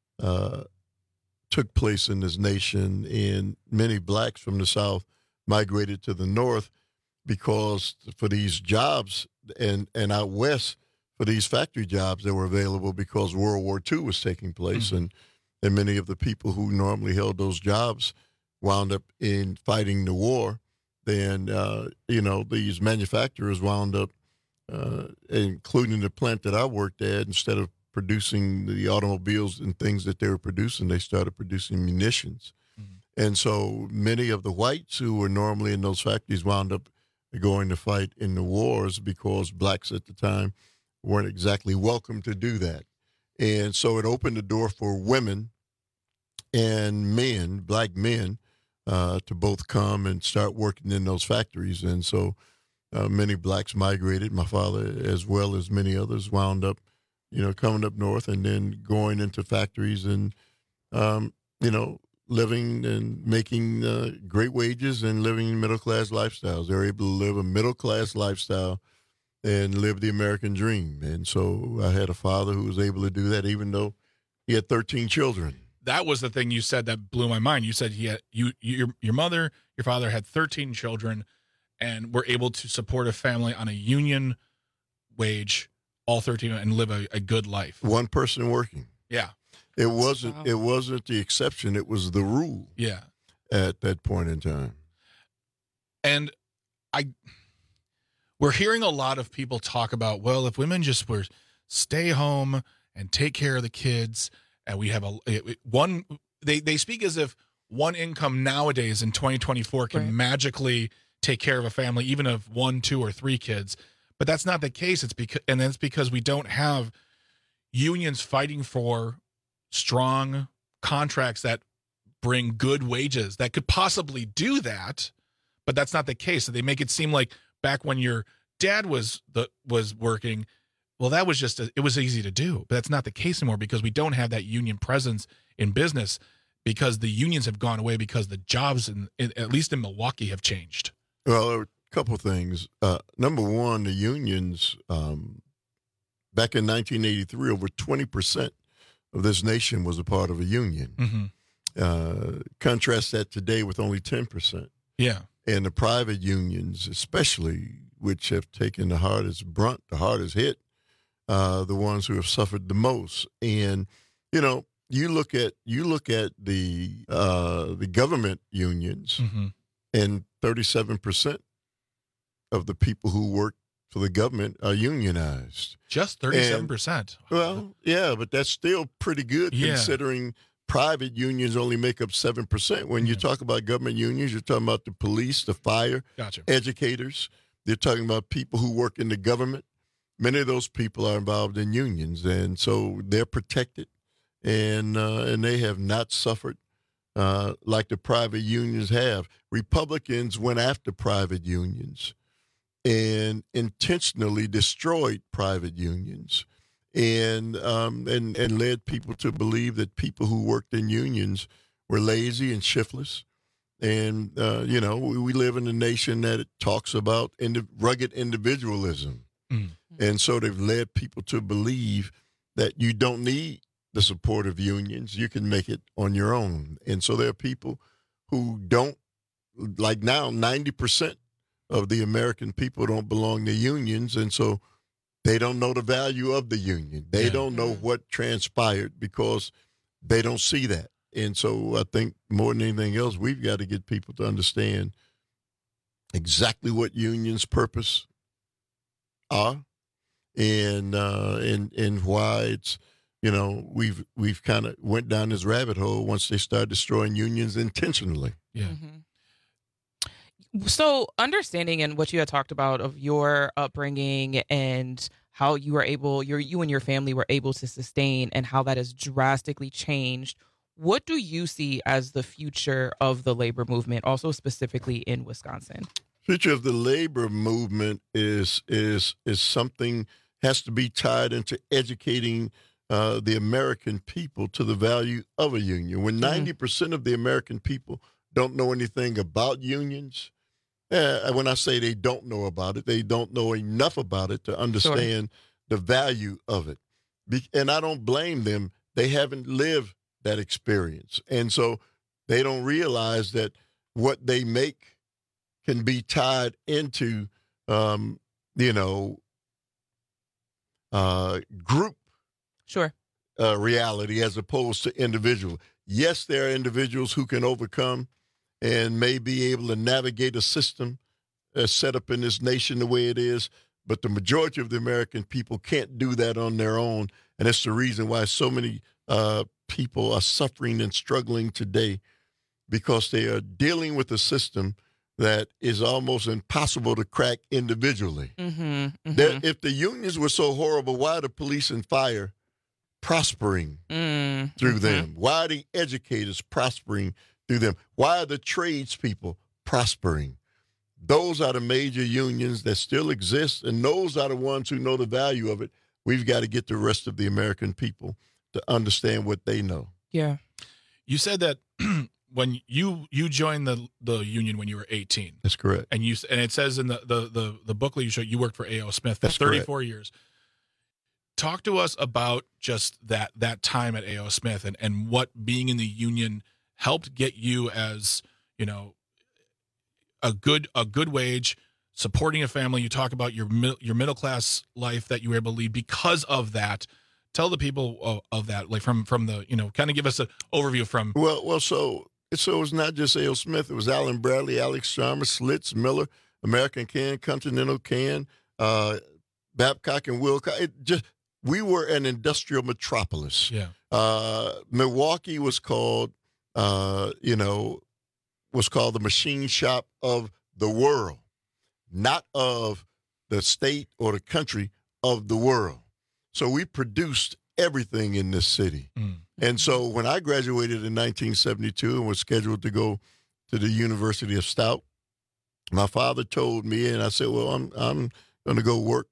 took place in this nation, and many blacks from the South migrated to the North because for these jobs and out West for these factory jobs that were available because World War II was taking place. And many of the people who normally held those jobs wound up in fighting the war. Then, these manufacturers wound up, including the plant that I worked at, instead of producing the automobiles and things that they were producing, they started producing munitions. And so many of the whites who were normally in those factories wound up going to fight in the wars because blacks at the time weren't exactly welcome to do that. And so it opened the door for women and men, black men, to both come and start working in those factories. And so many blacks migrated. My father, as well as many others, wound up, coming up north and then going into factories and, living and making great wages and living middle-class lifestyles. They're able to live a middle-class lifestyle and live the American dream. And so I had a father who was able to do that, even though he had 13 children. That was the thing you said that blew my mind. You said your mother, your father had 13 children and were able to support a family on a union wage, all 13, and live a good life. One person working. Yeah. It wasn't the exception. It was the rule. Yeah. At that point in time. And we're hearing a lot of people talk about, well, if women just were stay home and take care of the kids, and we have they speak as if one income nowadays in 2024 can magically take care of a family, even of 1, 2, or 3 kids. But that's not the case. It's because we don't have unions fighting for strong contracts that bring good wages that could possibly do that, but that's not the case. So they make it seem like back when your dad was working, well, that was it was easy to do, but that's not the case anymore because we don't have that union presence in business because the unions have gone away because the jobs at least in Milwaukee have changed. Well, there were a couple of things. Number one, the unions, back in 1983, over 20% of this nation was a part of a union. Contrast that today with only 10%. Yeah. And the private unions, especially, which have taken the hardest brunt, the hardest hit, the ones who have suffered the most. And, you look at the government unions, and 37% of the people who work for the government are unionized. Just 37%. Well, yeah, but that's still pretty good considering private unions only make up 7%. When you talk about government unions, you're talking about the police, the fire, educators. They're talking about people who work in the government. Many of those people are involved in unions, and so they're protected, and they have not suffered like the private unions have. Republicans went after private unions and intentionally destroyed private unions and led people to believe that people who worked in unions were lazy and shiftless. And, we live in a nation that talks about rugged individualism. And so they've led people to believe that you don't need the support of unions. You can make it on your own. And so there are people who don't, like now, 90% of the American people don't belong to unions, and so they don't know the value of the union. They don't know what transpired because they don't see that. And so I think more than anything else, we've got to get people to understand exactly what unions' purpose are, and why it's, we've kind of went down this rabbit hole once they start destroying unions intentionally. Yeah. So understanding and what you had talked about of your upbringing and how you were able, you and your family were able to sustain, and how that has drastically changed. What do you see as the future of the labor movement, also specifically in Wisconsin? Future of the labor movement is something has to be tied into educating the American people to the value of a union. When 90% of the American people don't know anything about unions, when I say they don't know about it, they don't know enough about it to understand the value of it. And I don't blame them. They haven't lived that experience. And so they don't realize that what they make can be tied into, group reality as opposed to individual. Yes, there are individuals who can overcome and may be able to navigate a system set up in this nation the way it is, but the majority of the American people can't do that on their own, and that's the reason why so many people are suffering and struggling today, because they are dealing with a system that is almost impossible to crack individually. If the unions were so horrible, why are the police and fire prospering through them? Why are the educators prospering through them? Why are the tradespeople prospering? Those are the major unions that still exist, and those are the ones who know the value of it. We've got to get the rest of the American people to understand what they know. Yeah. You said that when you joined the union when you were 18. That's correct. And it says in the booklet you showed, you worked for A.O. Smith for That's 34 years. Talk to us about just that time at A.O. Smith and what being in the union helped get you as, a good wage, supporting a family. You talk about your middle class life that you were able to lead because of that. Tell the people of that, like from the, kind of give us an overview from. Well, so it's not just A.O. Smith. It was Allen Bradley, Alex Chalmers, Slits, Miller, American Can, Continental Can, Babcock and Wilcox. We were an industrial metropolis. Yeah. Milwaukee was called, the machine shop of the world, not of the state or the country, of the world. So we produced everything in this city. And so when I graduated in 1972 and was scheduled to go to the University of Stout, my father told me, and I said, well, I'm going to go work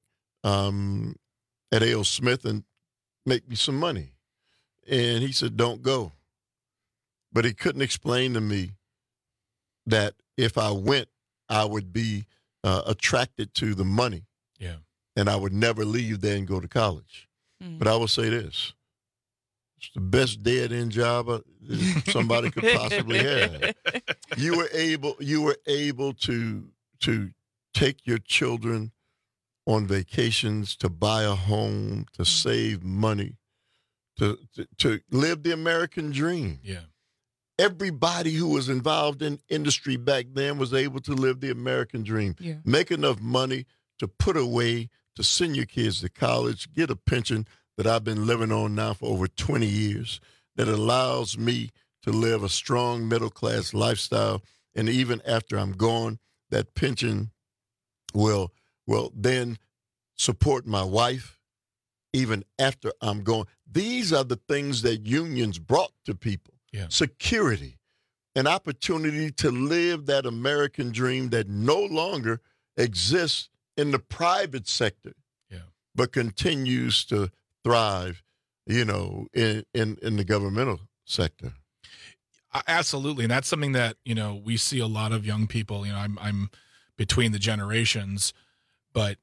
at A.O. Smith and make me some money. And he said, don't go. But he couldn't explain to me that if I went, I would be attracted to the money. Yeah. And I would never leave there and go to college. But I will say this. It's the best dead-end job somebody could possibly have. You were able to take your children on vacations, to buy a home, to save money, to live the American dream. Yeah. Everybody who was involved in industry back then was able to live the American dream. Yeah. Make enough money to put away to send your kids to college, get a pension that I've been living on now for over 20 years that allows me to live a strong middle-class lifestyle. And even after I'm gone, that pension will then support my wife even after I'm gone. These are the things that unions brought to people. Yeah. Security, an opportunity to live that American dream that no longer exists in the private sector, but continues to thrive, in the governmental sector. Absolutely, and that's something that we see a lot of young people. I'm between the generations, but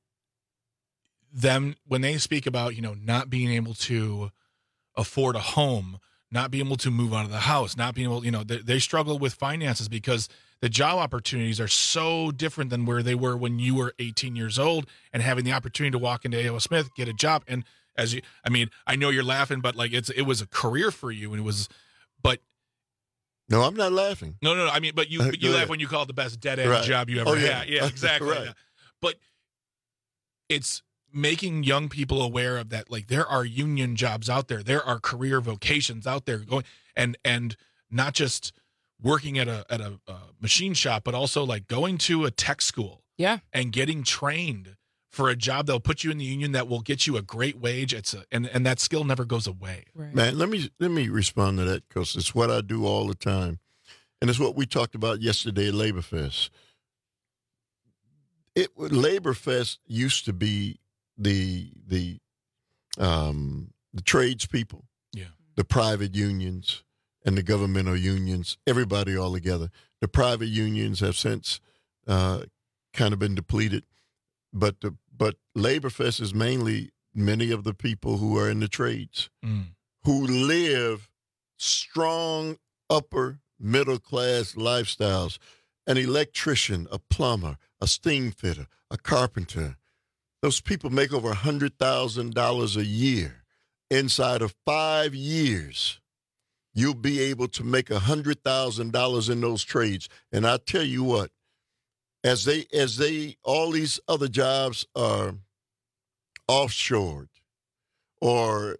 them when they speak about not being able to afford a home, not being able to move out of the house, not being able, they struggle with finances because the job opportunities are so different than where they were when you were 18 years old and having the opportunity to walk into A.O. Smith, get a job. And I know you're laughing, but it was a career for you. And but No, I'm not laughing. No. I mean, but you laugh when you call it the best dead end job you ever had. Yeah, exactly. Right. Yeah. But it's making young people aware of that. Like, there are union jobs out there. There are career vocations out there going, and not just working at a machine shop, but also like going to a tech school. Yeah. And getting trained for a job that'll put you in the union that will get you a great wage. And that skill never goes away. Right. Man, let me respond to that, because it's what I do all the time. And it's what we talked about yesterday at Labor Fest. Labor Fest used to be the tradespeople, the private unions, and the governmental unions, everybody all together. The private unions have since kind of been depleted, but Labor Fest is mainly many of the people who are in the trades, who live strong upper middle class lifestyles. An electrician, a plumber, a steam fitter, a carpenter. Those people make over $100,000 a year. Inside of 5 years, you'll be able to make $100,000 in those trades. And I tell you what, as all these other jobs are offshored, or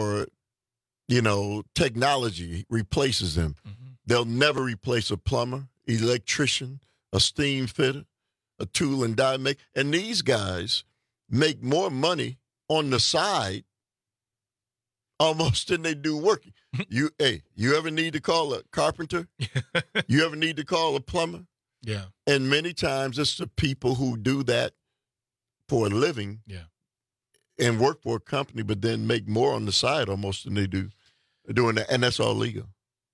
technology replaces them, they'll never replace a plumber, electrician, a steam fitter, a tool and die maker. And these guys make more money on the side almost than they do working. You ever need to call a carpenter? You ever need to call a plumber? Yeah. And many times it's the people who do that for a living and work for a company, but then make more on the side almost than they do doing that. And that's all legal.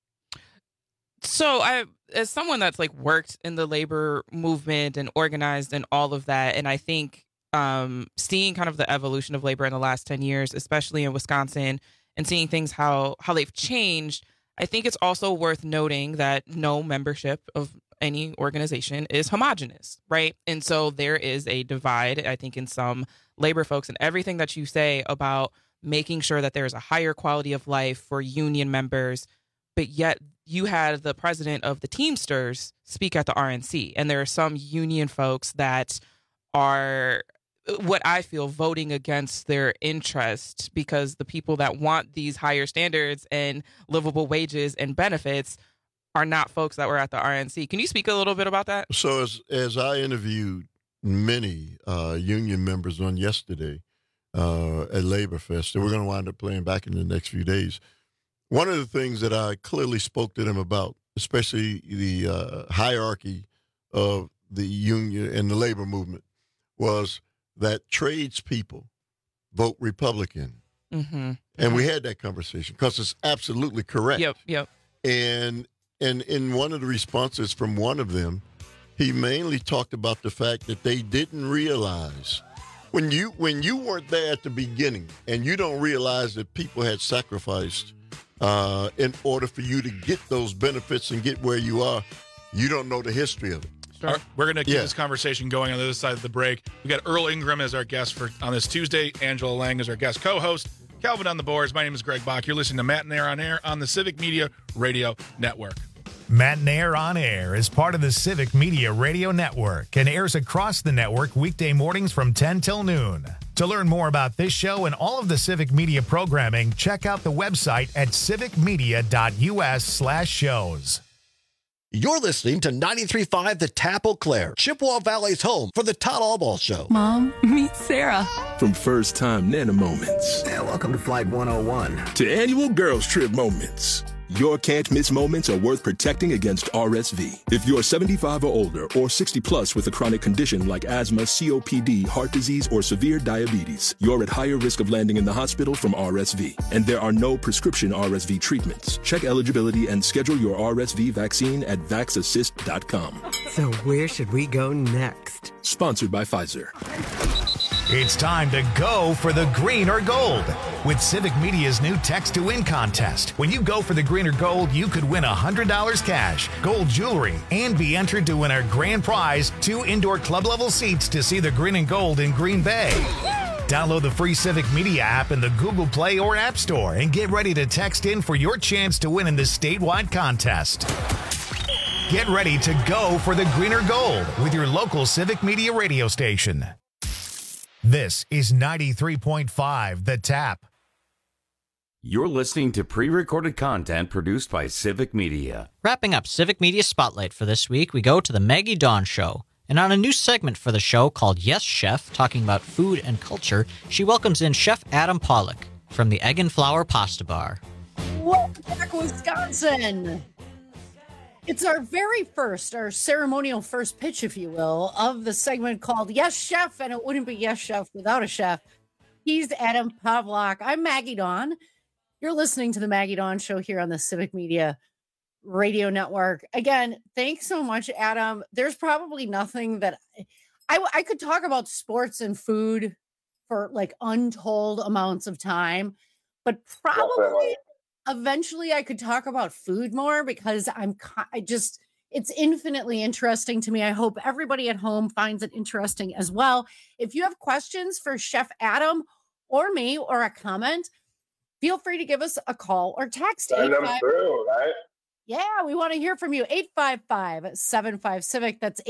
So as someone that's like worked in the labor movement and organized and all of that, and I think seeing kind of the evolution of labor in the last 10 years, especially in Wisconsin, and seeing things how they've changed, I think it's also worth noting that no membership of any organization is homogenous, right? And so there is a divide, I think, in some labor folks, and everything that you say about making sure that there's a higher quality of life for union members, but yet you had the president of the Teamsters speak at the RNC, and there are some union folks that are, what I feel, voting against their interest, because the people that want these higher standards and livable wages and benefits are not folks that were at the RNC. Can you speak a little bit about that? So as I interviewed many union members on yesterday at Labor Fest, and we're going to wind up playing back in the next few days, one of the things that I clearly spoke to them about, especially the hierarchy of the union and the labor movement, was that tradespeople vote Republican. Mm-hmm. And we had that conversation because it's absolutely correct. Yep. And in one of the responses from one of them, he mainly talked about the fact that they didn't realize when you weren't there at the beginning, and you don't realize that people had sacrificed in order for you to get those benefits and get where you are, you don't know the history of it. Sure. We're going to keep this conversation going on the other side of the break. We got Earl Ingram as our guest on this Tuesday. Angela Lang as our guest co-host. Calvin on the boards. My name is Greg Bach. You're listening to Matt and Air on Air on the Civic Media Radio Network. Matt and Air on Air is part of the Civic Media Radio Network and airs across the network weekday mornings from 10 till noon. To learn more about this show and all of the Civic Media programming, check out the website at civicmedia.us/shows. You're listening to 93.5 The Tap Eau Claire, Chippewa Valley's home for the Todd Albaugh Show. Mom, meet Sarah. From first-time Nana moments. Yeah, welcome to Flight 101. To annual girls trip moments. Your can't-miss moments are worth protecting against RSV. If you're 75 or older or 60 plus with a chronic condition like asthma, COPD, heart disease, or severe diabetes, you're at higher risk of landing in the hospital from RSV. And there are no prescription RSV treatments. Check eligibility and schedule your RSV vaccine at vaxassist.com. So where should we go next? Sponsored by Pfizer. It's time to go for the green or gold with Civic Media's new Text to Win contest. When you go for the green or gold, you could win $100 cash, gold jewelry, and be entered to win our grand prize, 2 indoor club level seats to see the green and gold in Green Bay. Download the free Civic Media app in the Google Play or App Store and get ready to text in for your chance to win in the statewide contest. Get ready to go for the greener gold with your local Civic Media radio station. This is 93.5 The Tap. You're listening to pre-recorded content produced by Civic Media. Wrapping up Civic Media Spotlight for this week, we go to the Maggie Dawn Show. And on a new segment for the show called Yes Chef, talking about food and culture, she welcomes in Chef Adam Pollock from the Egg and Flour Pasta Bar. Welcome back, Wisconsin. It's our very first, our ceremonial first pitch, if you will, of the segment called Yes Chef, and it wouldn't be Yes Chef without a chef. He's Adam Pavlak. I'm Maggie Dawn. You're listening to the Maggie Dawn Show here on the Civic Media Radio Network. Again, thanks so much, Adam. There's probably nothing that I could talk about sports and food for like untold amounts of time, but probably eventually I could talk about food more because it's infinitely interesting to me. I hope everybody at home finds it interesting as well. If you have questions for Chef Adam or me or a comment, feel free to give us a call or text. Send them through, right? Yeah, we want to hear from you. 855-75-CIVIC. That's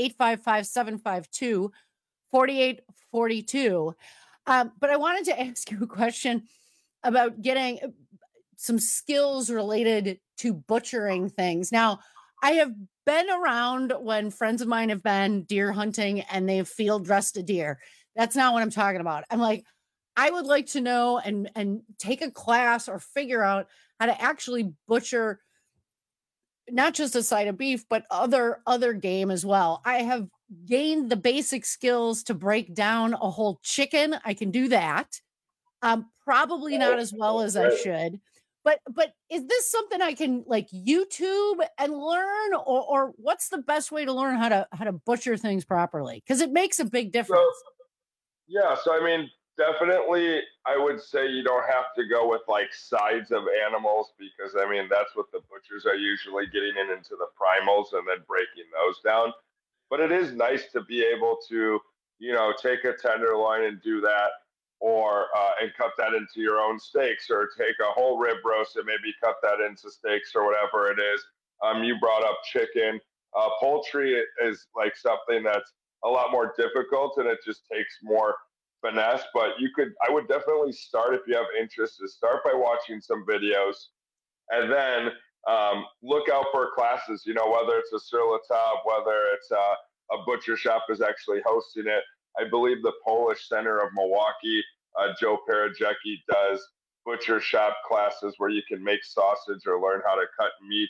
855-752-4842. But I wanted to ask you a question about getting some skills related to butchering things. Now, I have been around when friends of mine have been deer hunting and they've field dressed a deer. That's not what I'm talking about. I'm like, I would like to know and take a class or figure out how to actually butcher not just a side of beef, but other game as well. I have gained the basic skills to break down a whole chicken. I can do that. Probably not as well as I should. But is this something I can like YouTube and learn, or what's the best way to learn how to butcher things properly? Because it makes a big difference. So I mean, definitely, I would say you don't have to go with like sides of animals because I mean that's what the butchers are usually getting into the primals and then breaking those down. But it is nice to be able to, take a tenderloin and do that, or and cut that into your own steaks, or take a whole rib roast and maybe cut that into steaks or whatever it is. You brought up chicken. Poultry is like something that's a lot more difficult and it just takes more finesse, but I would definitely start, if you have interest, to start by watching some videos and then look out for classes, whether it's a sur la table, whether it's a butcher shop is actually hosting it. I believe the Polish Center of Milwaukee, Joe Parajecki, does butcher shop classes where you can make sausage or learn how to cut meat.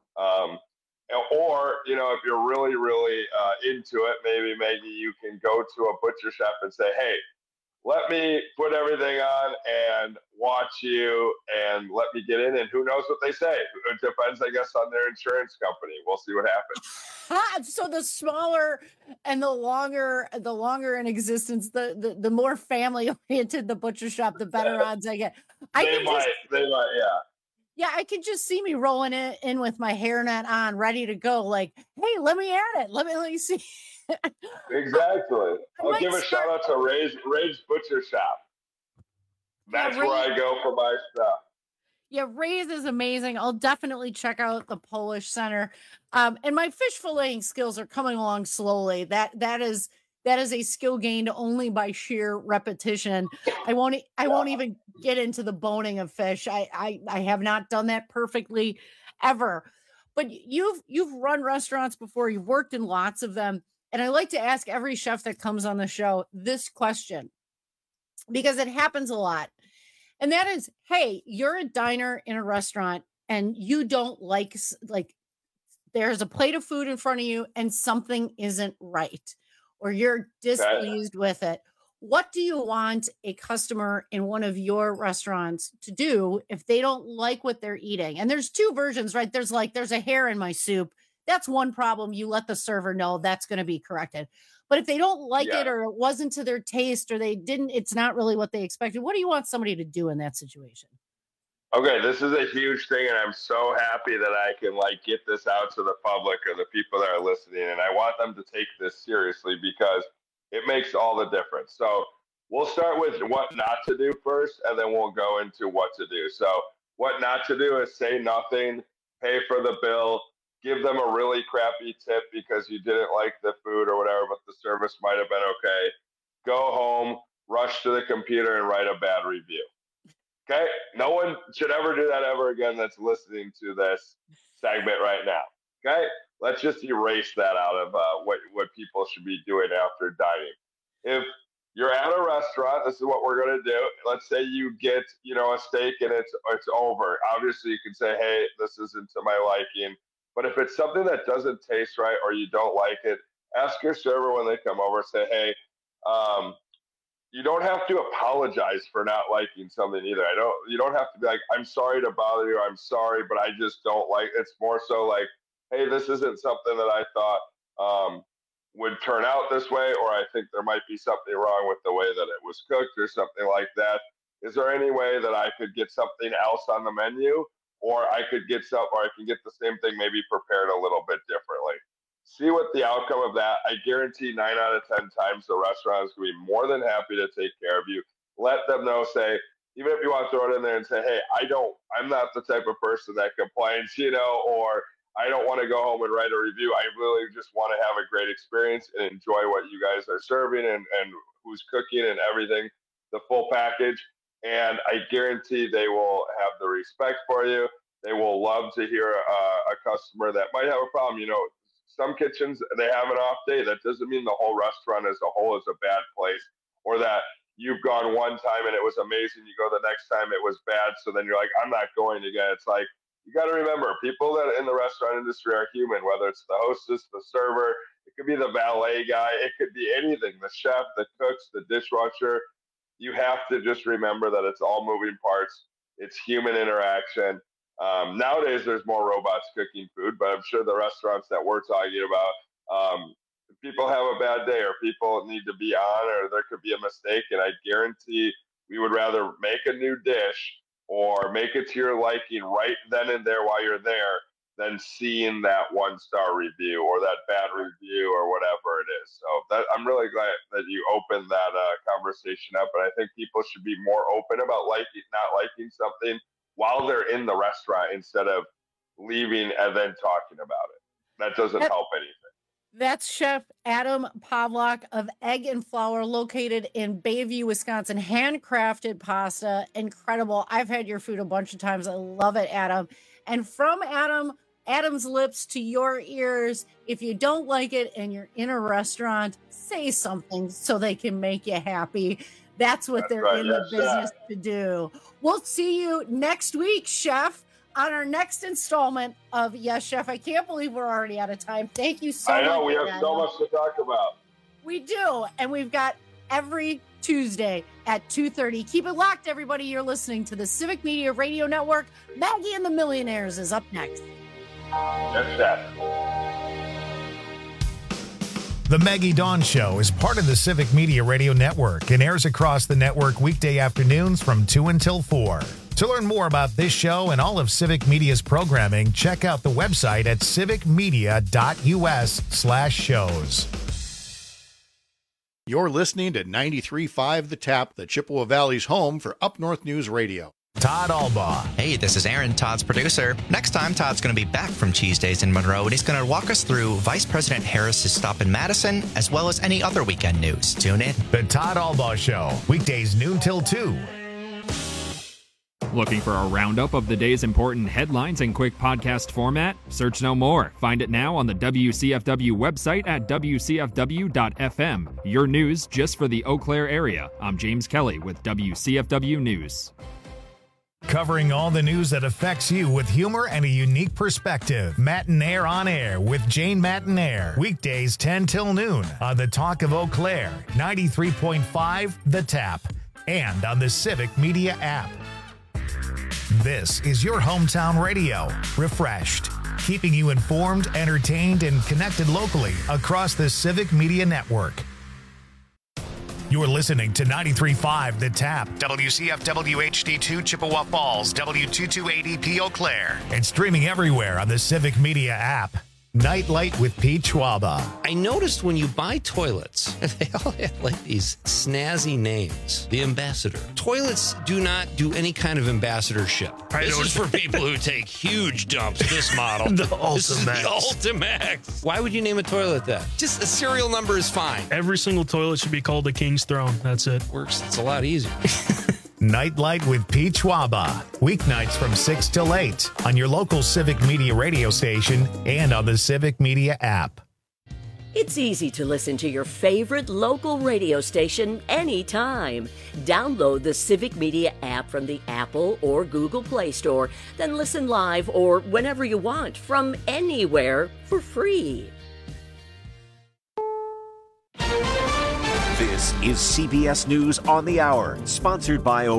Or, if you're really, really into it, maybe you can go to a butcher shop and say, hey, let me put everything on and watch you and let me get in, and who knows what they say. It depends, I guess, on their insurance company. We'll see what happens. So the smaller and the longer in existence, the more family oriented the butcher shop, the better odds I get. They might, yeah. Yeah, I could just see me rolling in with my hairnet on, ready to go. Like, hey, let me at it. Let me see. Exactly. I'll give a shout out to Ray's Butcher Shop. That's where I go for my stuff. Yeah, Ray's is amazing. I'll definitely check out the Polish Center. And my fish filleting skills are coming along slowly. That is a skill gained only by sheer repetition. I won't even get into the boning of fish. I have not done that perfectly ever. But you've run restaurants before. You've worked in lots of them. And I like to ask every chef that comes on the show this question because it happens a lot. And that is, hey, you're a diner in a restaurant and you don't like there's a plate of food in front of you and something isn't right, or you're displeased with it. What do you want a customer in one of your restaurants to do if they don't like what they're eating? And there's two versions, right? There's a hair in my soup. That's one problem. You let the server know that's going to be corrected. But if they don't like it, or it wasn't to their taste, or it's not really what they expected, what do you want somebody to do in that situation? Okay, this is a huge thing, and I'm so happy that I can get this out to the public or the people that are listening. And I want them to take this seriously because it makes all the difference. So we'll start with what not to do first, and then we'll go into what to do. So what not to do is say nothing, pay for the bill, give them a really crappy tip because you didn't like the food or whatever, but the service might have been okay. Go home, rush to the computer, and write a bad review. Okay? No one should ever do that ever again that's listening to this segment right now. Okay? Let's just erase that out of what people should be doing after dining. If you're at a restaurant, this is what we're going to do. Let's say you get, a steak and it's over. Obviously, you can say, hey, this isn't to my liking. But if it's something that doesn't taste right or you don't like it, ask your server when they come over, say, hey, you don't have to apologize for not liking something either. You don't have to be like, I'm sorry to bother you. I'm sorry, but I just don't like it. It's more so like, hey, this isn't something that I thought would turn out this way, or I think there might be something wrong with the way that it was cooked or something like that. Is there any way that I could get something else on the menu, or I can get the same thing maybe prepared a little bit differently? See what the outcome of that. I guarantee 9 out of 10 times the restaurant is going to be more than happy to take care of you. Let them know, say, even if you want to throw it in there and say, hey, I'm not the type of person that complains, or I don't want to go home and write a review. I really just want to have a great experience and enjoy what you guys are serving and who's cooking and everything, the full package. And I guarantee they will have the respect for you. They will love to hear a customer that might have a problem. Some kitchens, they have an off day. That doesn't mean the whole restaurant as a whole is a bad place, or that you've gone one time and it was amazing. You go the next time, it was bad. So then you're like, I'm not going again. It's like, you got to remember, people that in the restaurant industry are human, whether it's the hostess, the server, it could be the valet guy, it could be anything, the chef, the cooks, the dishwasher. You have to just remember that it's all moving parts. It's human interaction. Nowadays, there's more robots cooking food, but I'm sure the restaurants that we're talking about, people have a bad day, or people need to be on, or there could be a mistake, and I guarantee we would rather make a new dish or make it to your liking right then and there while you're there than seeing that 1-star review or that bad review or whatever it is. So I'm really glad that you opened that conversation up, and I think people should be more open about not liking something while they're in the restaurant instead of leaving and then talking about it. That doesn't help anything. That's Chef Adam Pavlak of Egg and Flour, located in Bayview, Wisconsin. Handcrafted pasta. Incredible. I've had your food a bunch of times. I love it, Adam. And from Adam's lips to your ears, if you don't like it and you're in a restaurant, say something so they can make you happy. That's what they're in the business to do. We'll see you next week, Chef, on our next installment of Yes, Chef. I can't believe we're already out of time. Thank you so much. I know, we have so much to talk about. We do, and we've got every Tuesday at 2:30. Keep it locked, everybody. You're listening to the Civic Media Radio Network. Maggie and the Millionaires is up next. Yes, Chef. The Maggie Dawn Show is part of the Civic Media Radio Network and airs across the network weekday afternoons from 2 until 4. To learn more about this show and all of Civic Media's programming, check out the website at civicmedia.us/shows. You're listening to 93.5 The Tap, the Chippewa Valley's home for Up North News Radio. Todd Albaugh. Hey, this is Aaron, Todd's producer. Next time, Todd's going to be back from Cheese Days in Monroe, and he's going to walk us through Vice President Harris's stop in Madison, as well as any other weekend news. Tune in. The Todd Albaugh Show, weekdays noon till 2. Looking for a roundup of the day's important headlines in quick podcast format? Search no more. Find it now on the WCFW website at WCFW.FM. Your news just for the Eau Claire area. I'm James Kelly with WCFW News. Covering all the news that affects you with humor and a unique perspective. Matinaire on Air with Jane Matinaire. Weekdays 10 till noon on the Talk of Eau Claire, 93.5 The Tap, and on the Civic Media app. This is your hometown radio, refreshed, keeping you informed, entertained, and connected locally across the Civic Media Network. You're listening to 93.5 The Tap, WCFW HD2 Chippewa Falls, W228EP Eau Claire, and streaming everywhere on the Civic Media app. Nightlight with Pete Schwaba. I noticed when you buy toilets, they all have like these snazzy names. The Ambassador. Toilets do not do any kind of ambassadorship. This is for people who take huge dumps, this model. The This is the Ultimax. Why would you name a toilet that? Just the serial number is fine. Every single toilet should be called the King's Throne. That's it. Works. It's a lot easier. Nightlight with Pete Schwaba. Weeknights from 6 till 8 on your local Civic Media radio station and on the Civic Media app. It's easy to listen to your favorite local radio station anytime. Download the Civic Media app from the Apple or Google Play Store, then listen live or whenever you want from anywhere for free. This is CBS News on the Hour, sponsored by